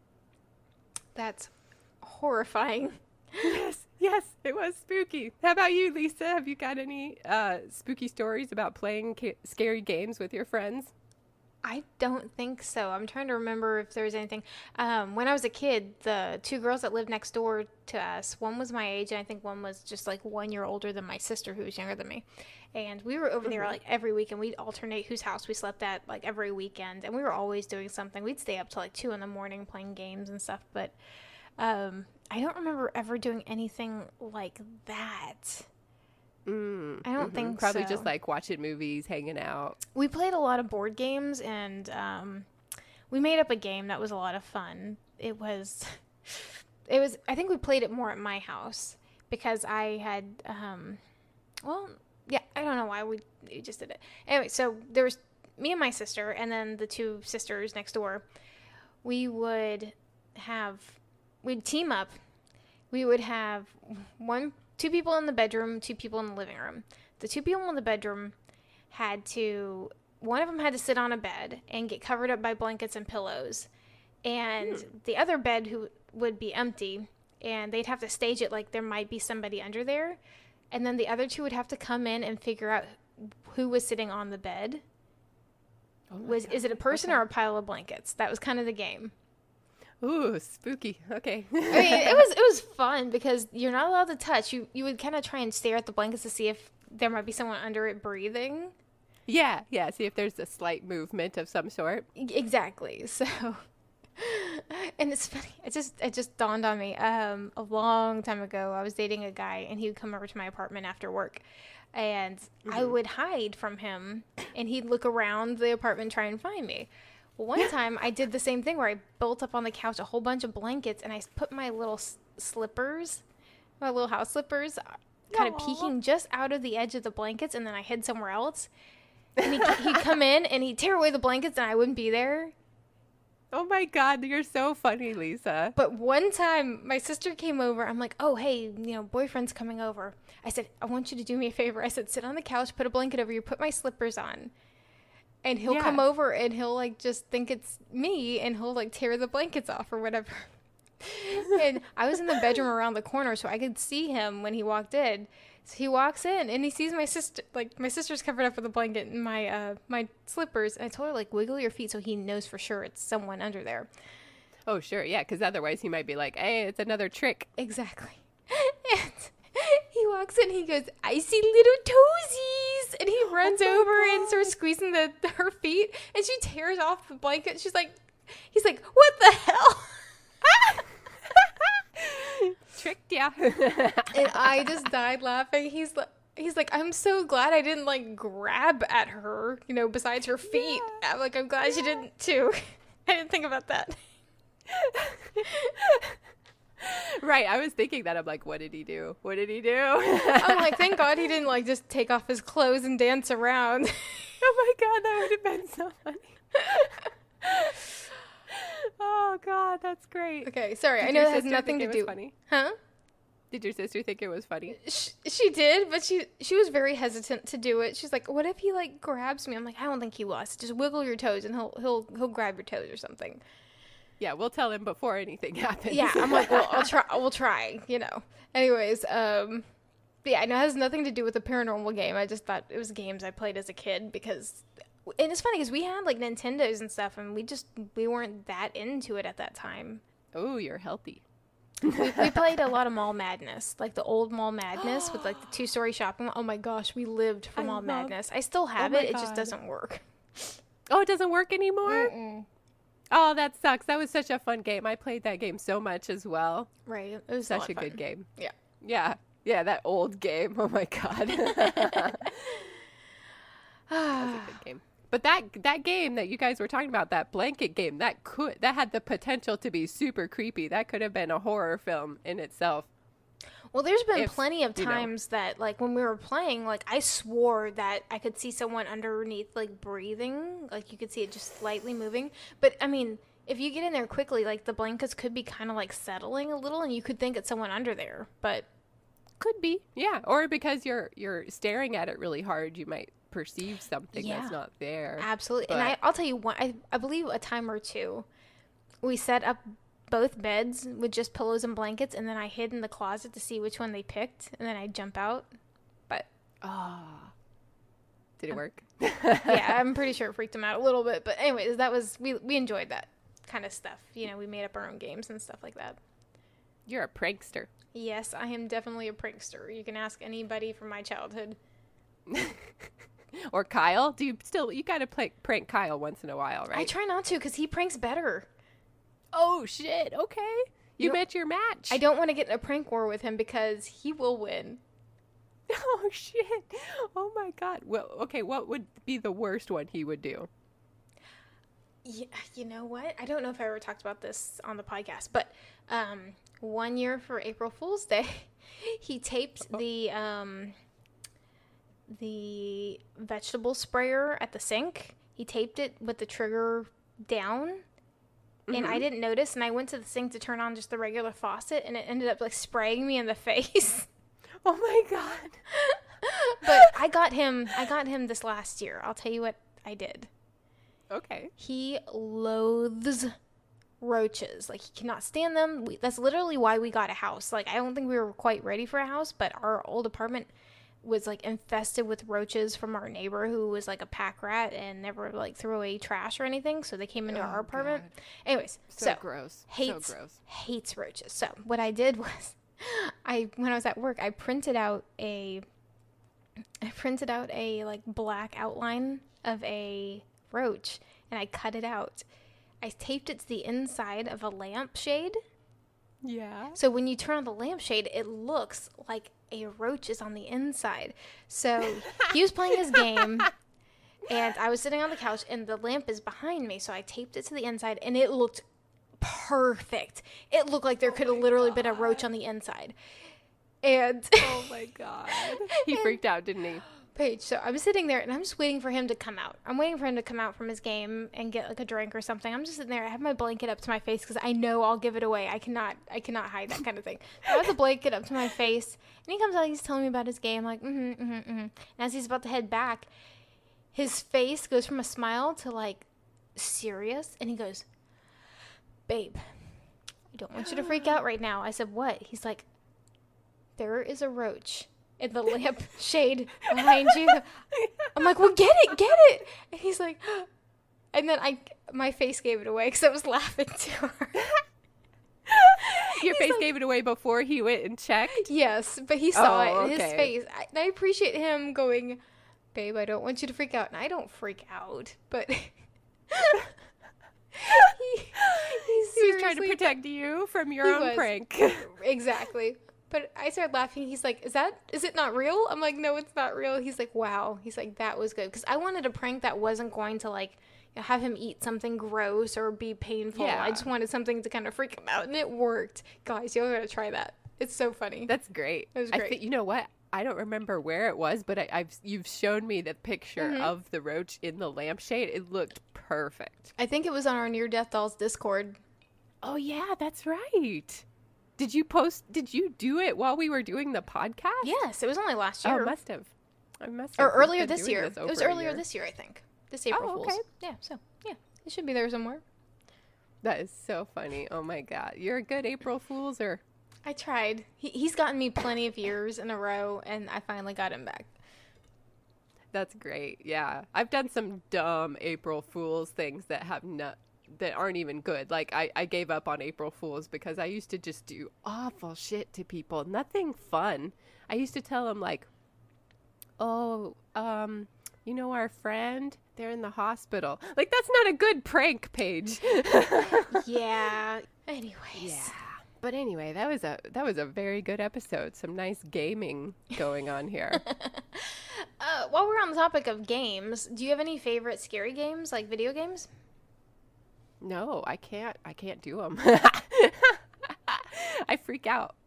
That's horrifying. Yes, it was spooky. How about you, Lisa? Have you got any spooky stories about playing scary games with your friends? I don't think so. I'm trying to remember if there was anything. When I was a kid, the two girls that lived next door to us, one was my age, and I think one was just like 1 year older than my sister, who was younger than me. And we were over there like every week, and we'd alternate whose house we slept at like every weekend. And we were always doing something. We'd stay up till like 2 a.m. playing games and stuff. But I don't remember ever doing anything like that. I don't think Probably so. just like watching movies, hanging out. We played a lot of board games, and we made up a game that was a lot of fun. It was, I think we played it more at my house because I had, I don't know why we just did it. Anyway, so there was me and my sister, and then the two sisters next door. We'd team up. We would have two people in the bedroom, 2 people in the living room. The 2 people in the bedroom one of them had to sit on a bed and get covered up by blankets and pillows. And the other bed would be empty, and they'd have to stage it like there might be somebody under there. And then the other 2 would have to come in and figure out who was sitting on the bed. Is it a person or a pile of blankets? That was kind of the game. Ooh, spooky. Okay. I mean, it was fun because you're not allowed to touch. You would kind of try and stare at the blankets to see if there might be someone under it breathing. Yeah. See if there's a slight movement of some sort. Exactly. So, and it's funny. It just dawned on me. A long time ago, I was dating a guy, and he would come over to my apartment after work, and I would hide from him, and he'd look around the apartment and try and find me. Well, one time I did the same thing where I built up on the couch a whole bunch of blankets, and I put my little slippers, my little house slippers, kind of peeking just out of the edge of the blankets, and then I hid somewhere else. And he'd come in, and he'd tear away the blankets, and I wouldn't be there. Oh my God, you're so funny, Lisa. But one time, my sister came over. I'm like, oh, hey, boyfriend's coming over. I said, I want you to do me a favor. I said, sit on the couch, put a blanket over you, put my slippers on. And he'll come over, and he'll, like, just think it's me, and he'll, like, tear the blankets off or whatever. And I was in the bedroom around the corner, so I could see him when he walked in. So he walks in and he sees my sister, like my sister's covered up with a blanket and my slippers. And I told her, like, wiggle your feet so he knows for sure it's someone under there. Oh, sure. Yeah, because otherwise he might be like, hey, it's another trick. Exactly. And he walks in, he goes, I see little toesies. And he runs over and starts squeezing her feet. And she tears off the blanket. He's like, what the hell? Tricked ya. And I just died laughing. He's like, I'm so glad I didn't like grab at her, besides her feet. Yeah. I'm like, I'm glad she didn't too. I didn't think about that. Right, I was thinking that. I'm like, what did he do? I'm like, thank God he didn't like just take off his clothes and dance around. Oh my God, that would have been so funny. Oh God, that's great. Okay, sorry. I know it has nothing to do. Funny? Huh? Did your sister think it was funny? She did, but she was very hesitant to do it. She's like, "What if he like grabs me?" I'm like, "I don't think he will. Just wiggle your toes, and he'll grab your toes or something." Yeah, we'll tell him before anything happens. Yeah, I'm like, well, we'll try. Anyways, but yeah, I know it has nothing to do with the paranormal game. I just thought it was games I played as a kid because. And it's funny because we had like Nintendos and stuff, and we weren't that into it at that time. Oh, you're healthy. We played a lot of Mall Madness, like the old Mall Madness with like the 2-story shopping. Oh my gosh, we lived for Mall Madness. I still have it. It just doesn't work. Oh, it doesn't work anymore? Mm-mm. Oh, that sucks. That was such a fun game. I played that game so much as well. Right. It was such a good game. Yeah. Yeah. Yeah, that old game. Oh my God. That was a good game. But that game that you guys were talking about, that blanket game, that had the potential to be super creepy. That could have been a horror film in itself. Well, there's been plenty of times that, like, when we were playing, like, I swore that I could see someone underneath, like, breathing. Like, you could see it just slightly moving. But, I mean, if you get in there quickly, like, the blankets could be kind of, like, settling a little, and you could think it's someone under there. But could be, yeah. Or because you're staring at it really hard, you might perceive something that's not there. Absolutely. But, and I'll tell you one, I believe a time or two, we set up both beds with just pillows and blankets, and then I hid in the closet to see which one they picked, and then I'd jump out. But did it work? Yeah, I'm pretty sure it freaked them out a little bit. But anyways, that was we enjoyed that kind of stuff. We made up our own games and stuff like that. You're a prankster. Yes, I am definitely a prankster. You can ask anybody from my childhood. Or Kyle. You gotta prank Kyle once in a while, right? I try not to because he pranks better. Oh shit! Okay, you met your match. I don't want to get in a prank war with him because he will win. Oh shit! Oh my God. Well, okay. What would be the worst one he would do? Yeah, you know what? I don't know if I ever talked about this on the podcast, but one year for April Fool's Day, he taped the vegetable sprayer at the sink. He taped it with the trigger down. And I didn't notice, and I went to the sink to turn on just the regular faucet, and it ended up like spraying me in the face. Oh my God. But I got him this last year. I'll tell you what I did. Okay. He loathes roaches. Like, he cannot stand them. That's literally why we got a house. Like, I don't think we were quite ready for a house, but our old apartment was like infested with roaches from our neighbor who was like a pack rat and never like threw away trash or anything. So they came into our apartment. God. Anyways, so gross. Hates roaches. So what I did was, when I was at work, I printed out a like black outline of a roach and I cut it out. I taped it to the inside of a lampshade. Yeah. So when you turn on the lampshade, it looks like a roach is on the inside. So he was playing his game and I was sitting on the couch and the lamp is behind me. So I taped it to the inside and it looked perfect. It looked like there could have literally been a roach on the inside. And oh my God. He freaked out, didn't he? Paige, so I'm sitting there and I'm just waiting for him to come out. I'm waiting for him to come out from his game and get like a drink or something. I'm just sitting there. I have my blanket up to my face because I know I'll give it away. I cannot hide that kind of thing. So I have the blanket up to my face and he comes out. He's telling me about his game. I'm like, And as he's about to head back, his face goes from a smile to like serious. And he goes, babe, I don't want you to freak out right now. I said, what? He's like, there is a roach in the lamp shade behind you. I'm like, well, get it. And he's like, and then my face gave it away because I was laughing to her. Your face gave it away before he went and checked? Yes, but he saw it in his okay. face. And I appreciate him going, babe, I don't want you to freak out. And I don't freak out, but he was trying to protect you from your own prank. Exactly. But I started laughing. He's like, is it not real? I'm like, no, it's not real. He's like, wow. He's like, that was good. Because I wanted a prank that wasn't going to like have him eat something gross or be painful. Yeah. I just wanted something to kind of freak him out, and it worked. Guys, you're gonna try that. It's so funny. That's great. It was great. You know what? I don't remember where it was, but you've shown me the picture of the roach in the lampshade. It looked perfect. I think it was on our Near Death Dolls Discord. Oh yeah, that's right. Did you do it while we were doing the podcast? Yes, it was only last year. Oh, must have. I must Or have earlier been this doing year. this It was over a earlier year. this year, I think. This April Oh, Fool's. okay. Yeah, so yeah, it should be there somewhere. That is so funny. Oh my god. You're a good April Fool's or I tried. He's gotten me plenty of years in a row, and I finally got him back. That's great. Yeah. I've done some dumb April Fool's things that aren't even good. Like I gave up on April Fool's because I used to just do awful shit to people. Nothing fun. I used to tell them like, "Oh, you know our friend? They're in the hospital." Like that's not a good prank, Paige. Yeah. Anyways. Yeah. But anyway, that was a very good episode. Some nice gaming going on here. While we're on the topic of games, do you have any favorite scary games, like video games? No, I can't do them. I freak out.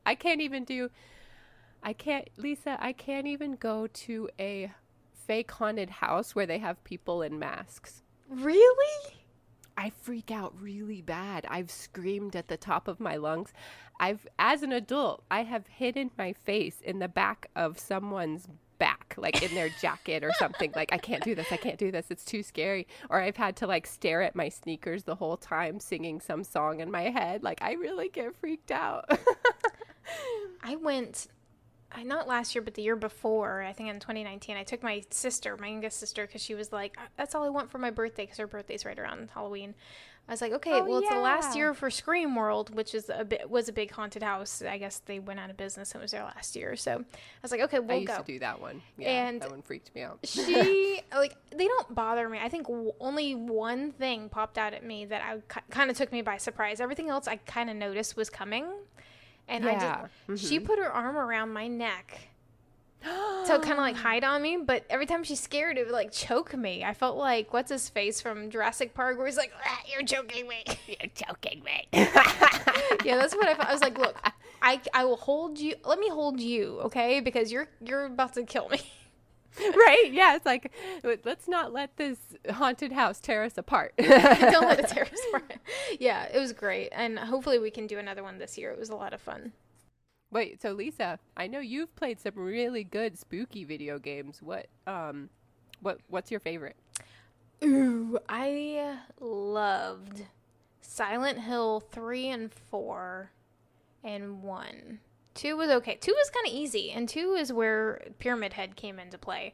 Lisa, I can't even go to a fake haunted house where they have people in masks. Really? I freak out really bad. I've screamed at the top of my lungs. As an adult, I have hidden my face in the back of someone's back, like in their jacket or something. Like, I can't do this. It's too scary. Or I've had to like stare at my sneakers the whole time singing some song in my head. Like, I really get freaked out. I went, not last year, but the year before, I think in 2019, I took my youngest sister, because she was like, that's all I want for my birthday, because her birthday's right around Halloween. I was like, okay, it's the last year for Scream World, which is was a big haunted house. I guess they went out of business. It was their last year. So I was like, okay, we'll go. I used to do that one. Yeah, and that one freaked me out. She, like, they don't bother me. I think only one thing popped out at me that kind of took me by surprise. Everything else I kind of noticed was coming. And she put her arm around my neck to kind of like hide on me, but every time she's scared, it would like choke me. I felt like, what's his face from Jurassic Park, where he's like, you're choking me. You're choking me. Yeah, that's what I felt. I was like, look, I will hold you. Let me hold you, okay? Because you're about to kill me. Right? Yeah, it's like, let's not let this haunted house tear us apart. Don't let it tear us apart. Yeah, it was great. And hopefully we can do another one this year. It was a lot of fun. Wait, so Lisa, I know you've played some really good spooky video games. What's your favorite? Ooh, I loved Silent Hill 3 and 4 and 1. 2 was okay. 2 was kind of easy, and 2 is where Pyramid Head came into play.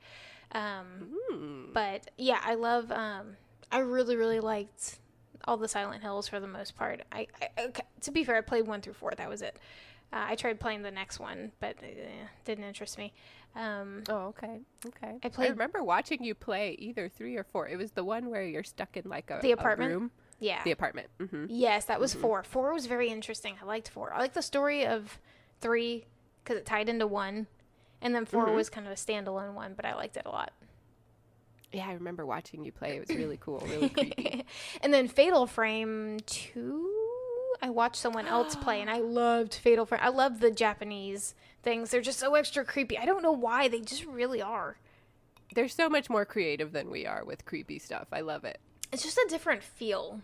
But yeah, I love, I really, really liked all the Silent Hills for the most part. I to be fair, I played 1 through 4. That was it. I tried playing the next one, but it didn't interest me. Okay. I remember watching you play either 3 or 4. It was the one where you're stuck in like the apartment. a room. Yeah. The apartment. Mm-hmm. Yes, that was 4. 4 was very interesting. I liked 4. I liked the story of 3 because it tied into 1. And then 4 was kind of a standalone one, but I liked it a lot. Yeah, I remember watching you play. It was really cool, really creepy. And then Fatal Frame 2, I watched someone else play, and I loved Fatal Frame. I love the Japanese things. They're just so extra creepy. I don't know why. They just really are. They're so much more creative than we are with creepy stuff. I love it. It's just a different feel.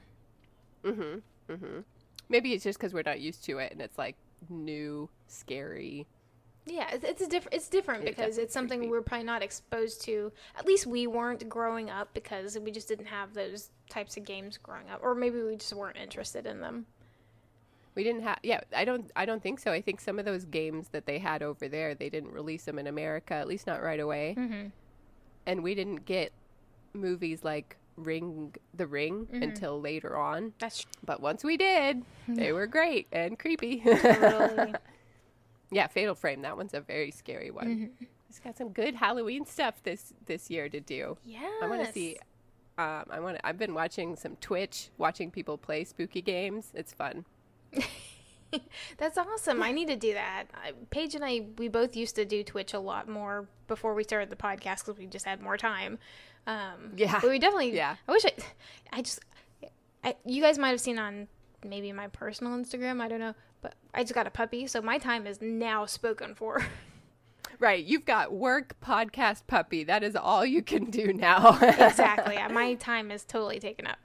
Maybe it's just because we're not used to it, and it's like new, scary. Yeah, it's different because it's something creepy. we're probably not exposed to. At least we weren't growing up, because we just didn't have those types of games growing up. Or maybe we just weren't interested in them. We didn't have, yeah, I don't think so. I think some of those games that they had over there, they didn't release them in America, at least not right away. Mm-hmm. And we didn't get movies like The Ring until later on. That's But once we did, they were great and creepy. totally. Yeah, Fatal Frame, that one's a very scary one. Mm-hmm. It's got some good Halloween stuff this year to do. Yes. I want to see. I've been watching some Twitch, watching people play spooky games. It's fun. That's awesome. I need to do that. Paige and I, we both used to do Twitch a lot more before we started the podcast because we just had more time. Yeah. But we definitely, Yeah. I wish you guys might have seen on maybe my personal Instagram, I don't know, but I just got a puppy, so my time is now spoken for. Right. You've got work, podcast, puppy. That is all you can do now. Exactly. My time is totally taken up.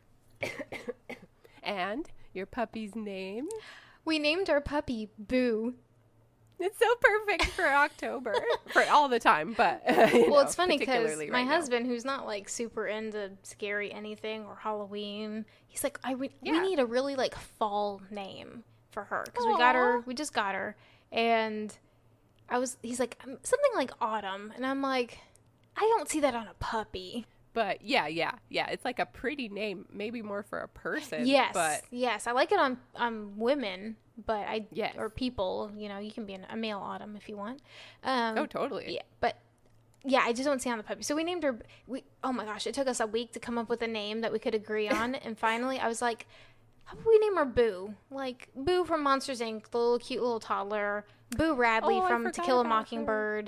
And your puppy's name? We named our puppy Boo. It's so perfect for October. For all the time, but Well, it's funny because particularly my right now. husband, who's not like super into scary anything or Halloween, he's like, we Yeah. need a really like fall name for her because Aw. we just got her, and he's like something like Autumn, and I'm like, I don't see that on a puppy. But yeah. It's like a pretty name, maybe more for a person. Yes, But yes, I like it on women, but Yes. or people. You know, you can be a male Autumn if you want. oh, totally. Yeah, but yeah, I just don't see on the puppy. So we named her. Oh my gosh, it took us a week to come up with a name that we could agree on, and finally, I was like, "How about we name her Boo? Like Boo from Monsters Inc., the little cute little toddler. Boo Radley Oh, I from To forgot Kill a about her. Mockingbird."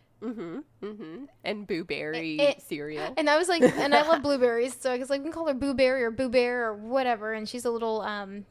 And Blueberry cereal. And I was like, and I love blueberries, so I was like, we can call her Boo Berry or Boo Bear or whatever. And she's a little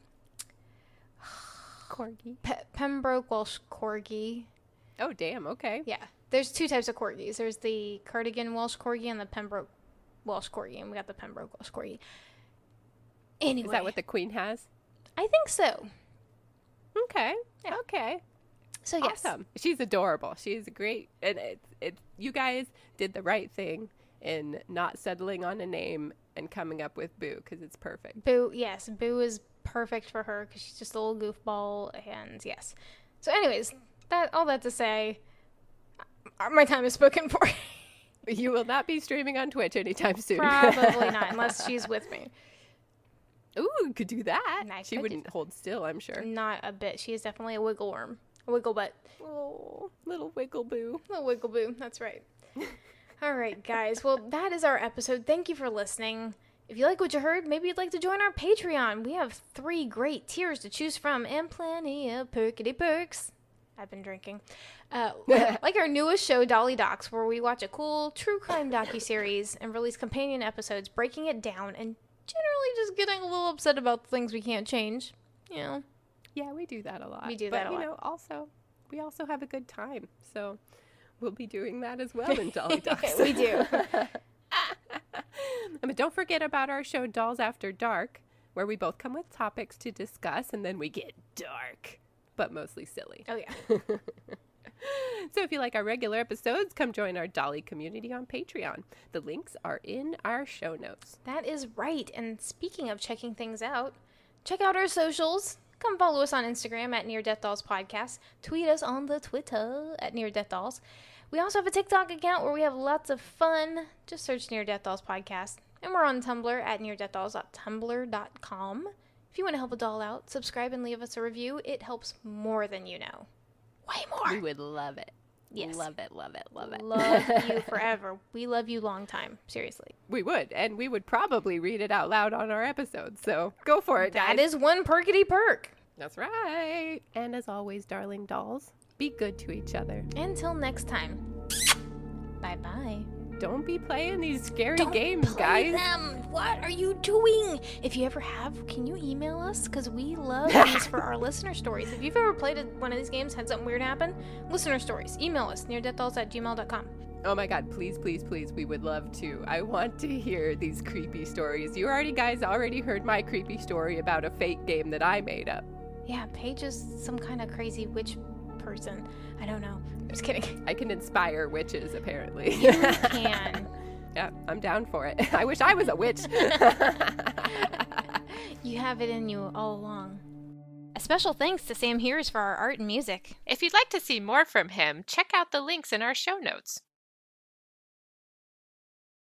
Corgi. Pembroke Welsh Corgi. Oh, damn. Okay. Yeah. There's two types of corgis. There's the Cardigan Welsh Corgi and the Pembroke Welsh Corgi. And we got the Pembroke Welsh Corgi. Anyway. Is that what the queen has? I think so. Okay. Yeah. Okay. So yes. Awesome. She's adorable. She's great. And you guys did the right thing in not settling on a name and coming up with Boo because it's perfect. Boo, yes. Boo is perfect for her because she's just a little goofball. And yes. So anyways, all that to say, my time is spoken for. You will not be streaming on Twitch anytime soon. Probably not, unless she's with me. Ooh, could do that. And I She could do wouldn't hold still, I'm sure. Not a bit. She is definitely a wiggle worm. A wiggle butt. Oh, little wiggle Boo. A wiggle boo. That's right. All right, guys. Well, that is our episode. Thank you for listening. If you like what you heard, maybe you'd like to join our Patreon. We have 3 great tiers to choose from and plenty of perkity perks. I've been drinking. Like our newest show, Dolly Docs, where we watch a cool true crime docuseries and release companion episodes, breaking it down and generally just getting a little upset about things we can't change. You know. Yeah, we do that a lot. We do that a lot. But, we also have a good time. So we'll be doing that as well in Dolly Docs. We do. But don't forget about our show, Dolls After Dark, where we both come with topics to discuss, and then we get dark, but mostly silly. Oh, yeah. So if you like our regular episodes, come join our Dolly community on Patreon. The links are in our show notes. That is right. And speaking of checking things out, check out our socials. Come follow us on Instagram at Near Death Dolls Podcast. Tweet us on the Twitter at Near Death Dolls. We also have a TikTok account where we have lots of fun. Just search Near Death Dolls Podcast. And we're on Tumblr at neardeathdolls.tumblr.com. If you want to help a doll out, subscribe and leave us a review. It helps more than you know. Way more. We would love it. Yes. Love it, love it, love it. Love you forever. We love you long time. Seriously. We would, and we would probably read it out loud on our episodes. So go for it, guys. That is one perkity perk. That's right. And as always, darling dolls, be good to each other. Until next time. Bye-bye. Don't be playing these scary Don't games, play guys. them. What are you doing? If you ever have, can you email us? Because we love these for our listener stories. If you've ever played one of these games, had something weird happen, listener stories, email us, neardeathdolls@gmail.com. Oh my god, please, please, please, we would love to. I want to hear these creepy stories. You guys already heard my creepy story about a fake game that I made up. Yeah, Paige is some kind of crazy witch person. I don't know. I'm just kidding. I can inspire witches, apparently. You can. Yeah, I'm down for it. I wish I was a witch. You have it in you all along. Special thanks to Sam Hears for our art and music. If you'd like to see more from him, check out the links in our show notes.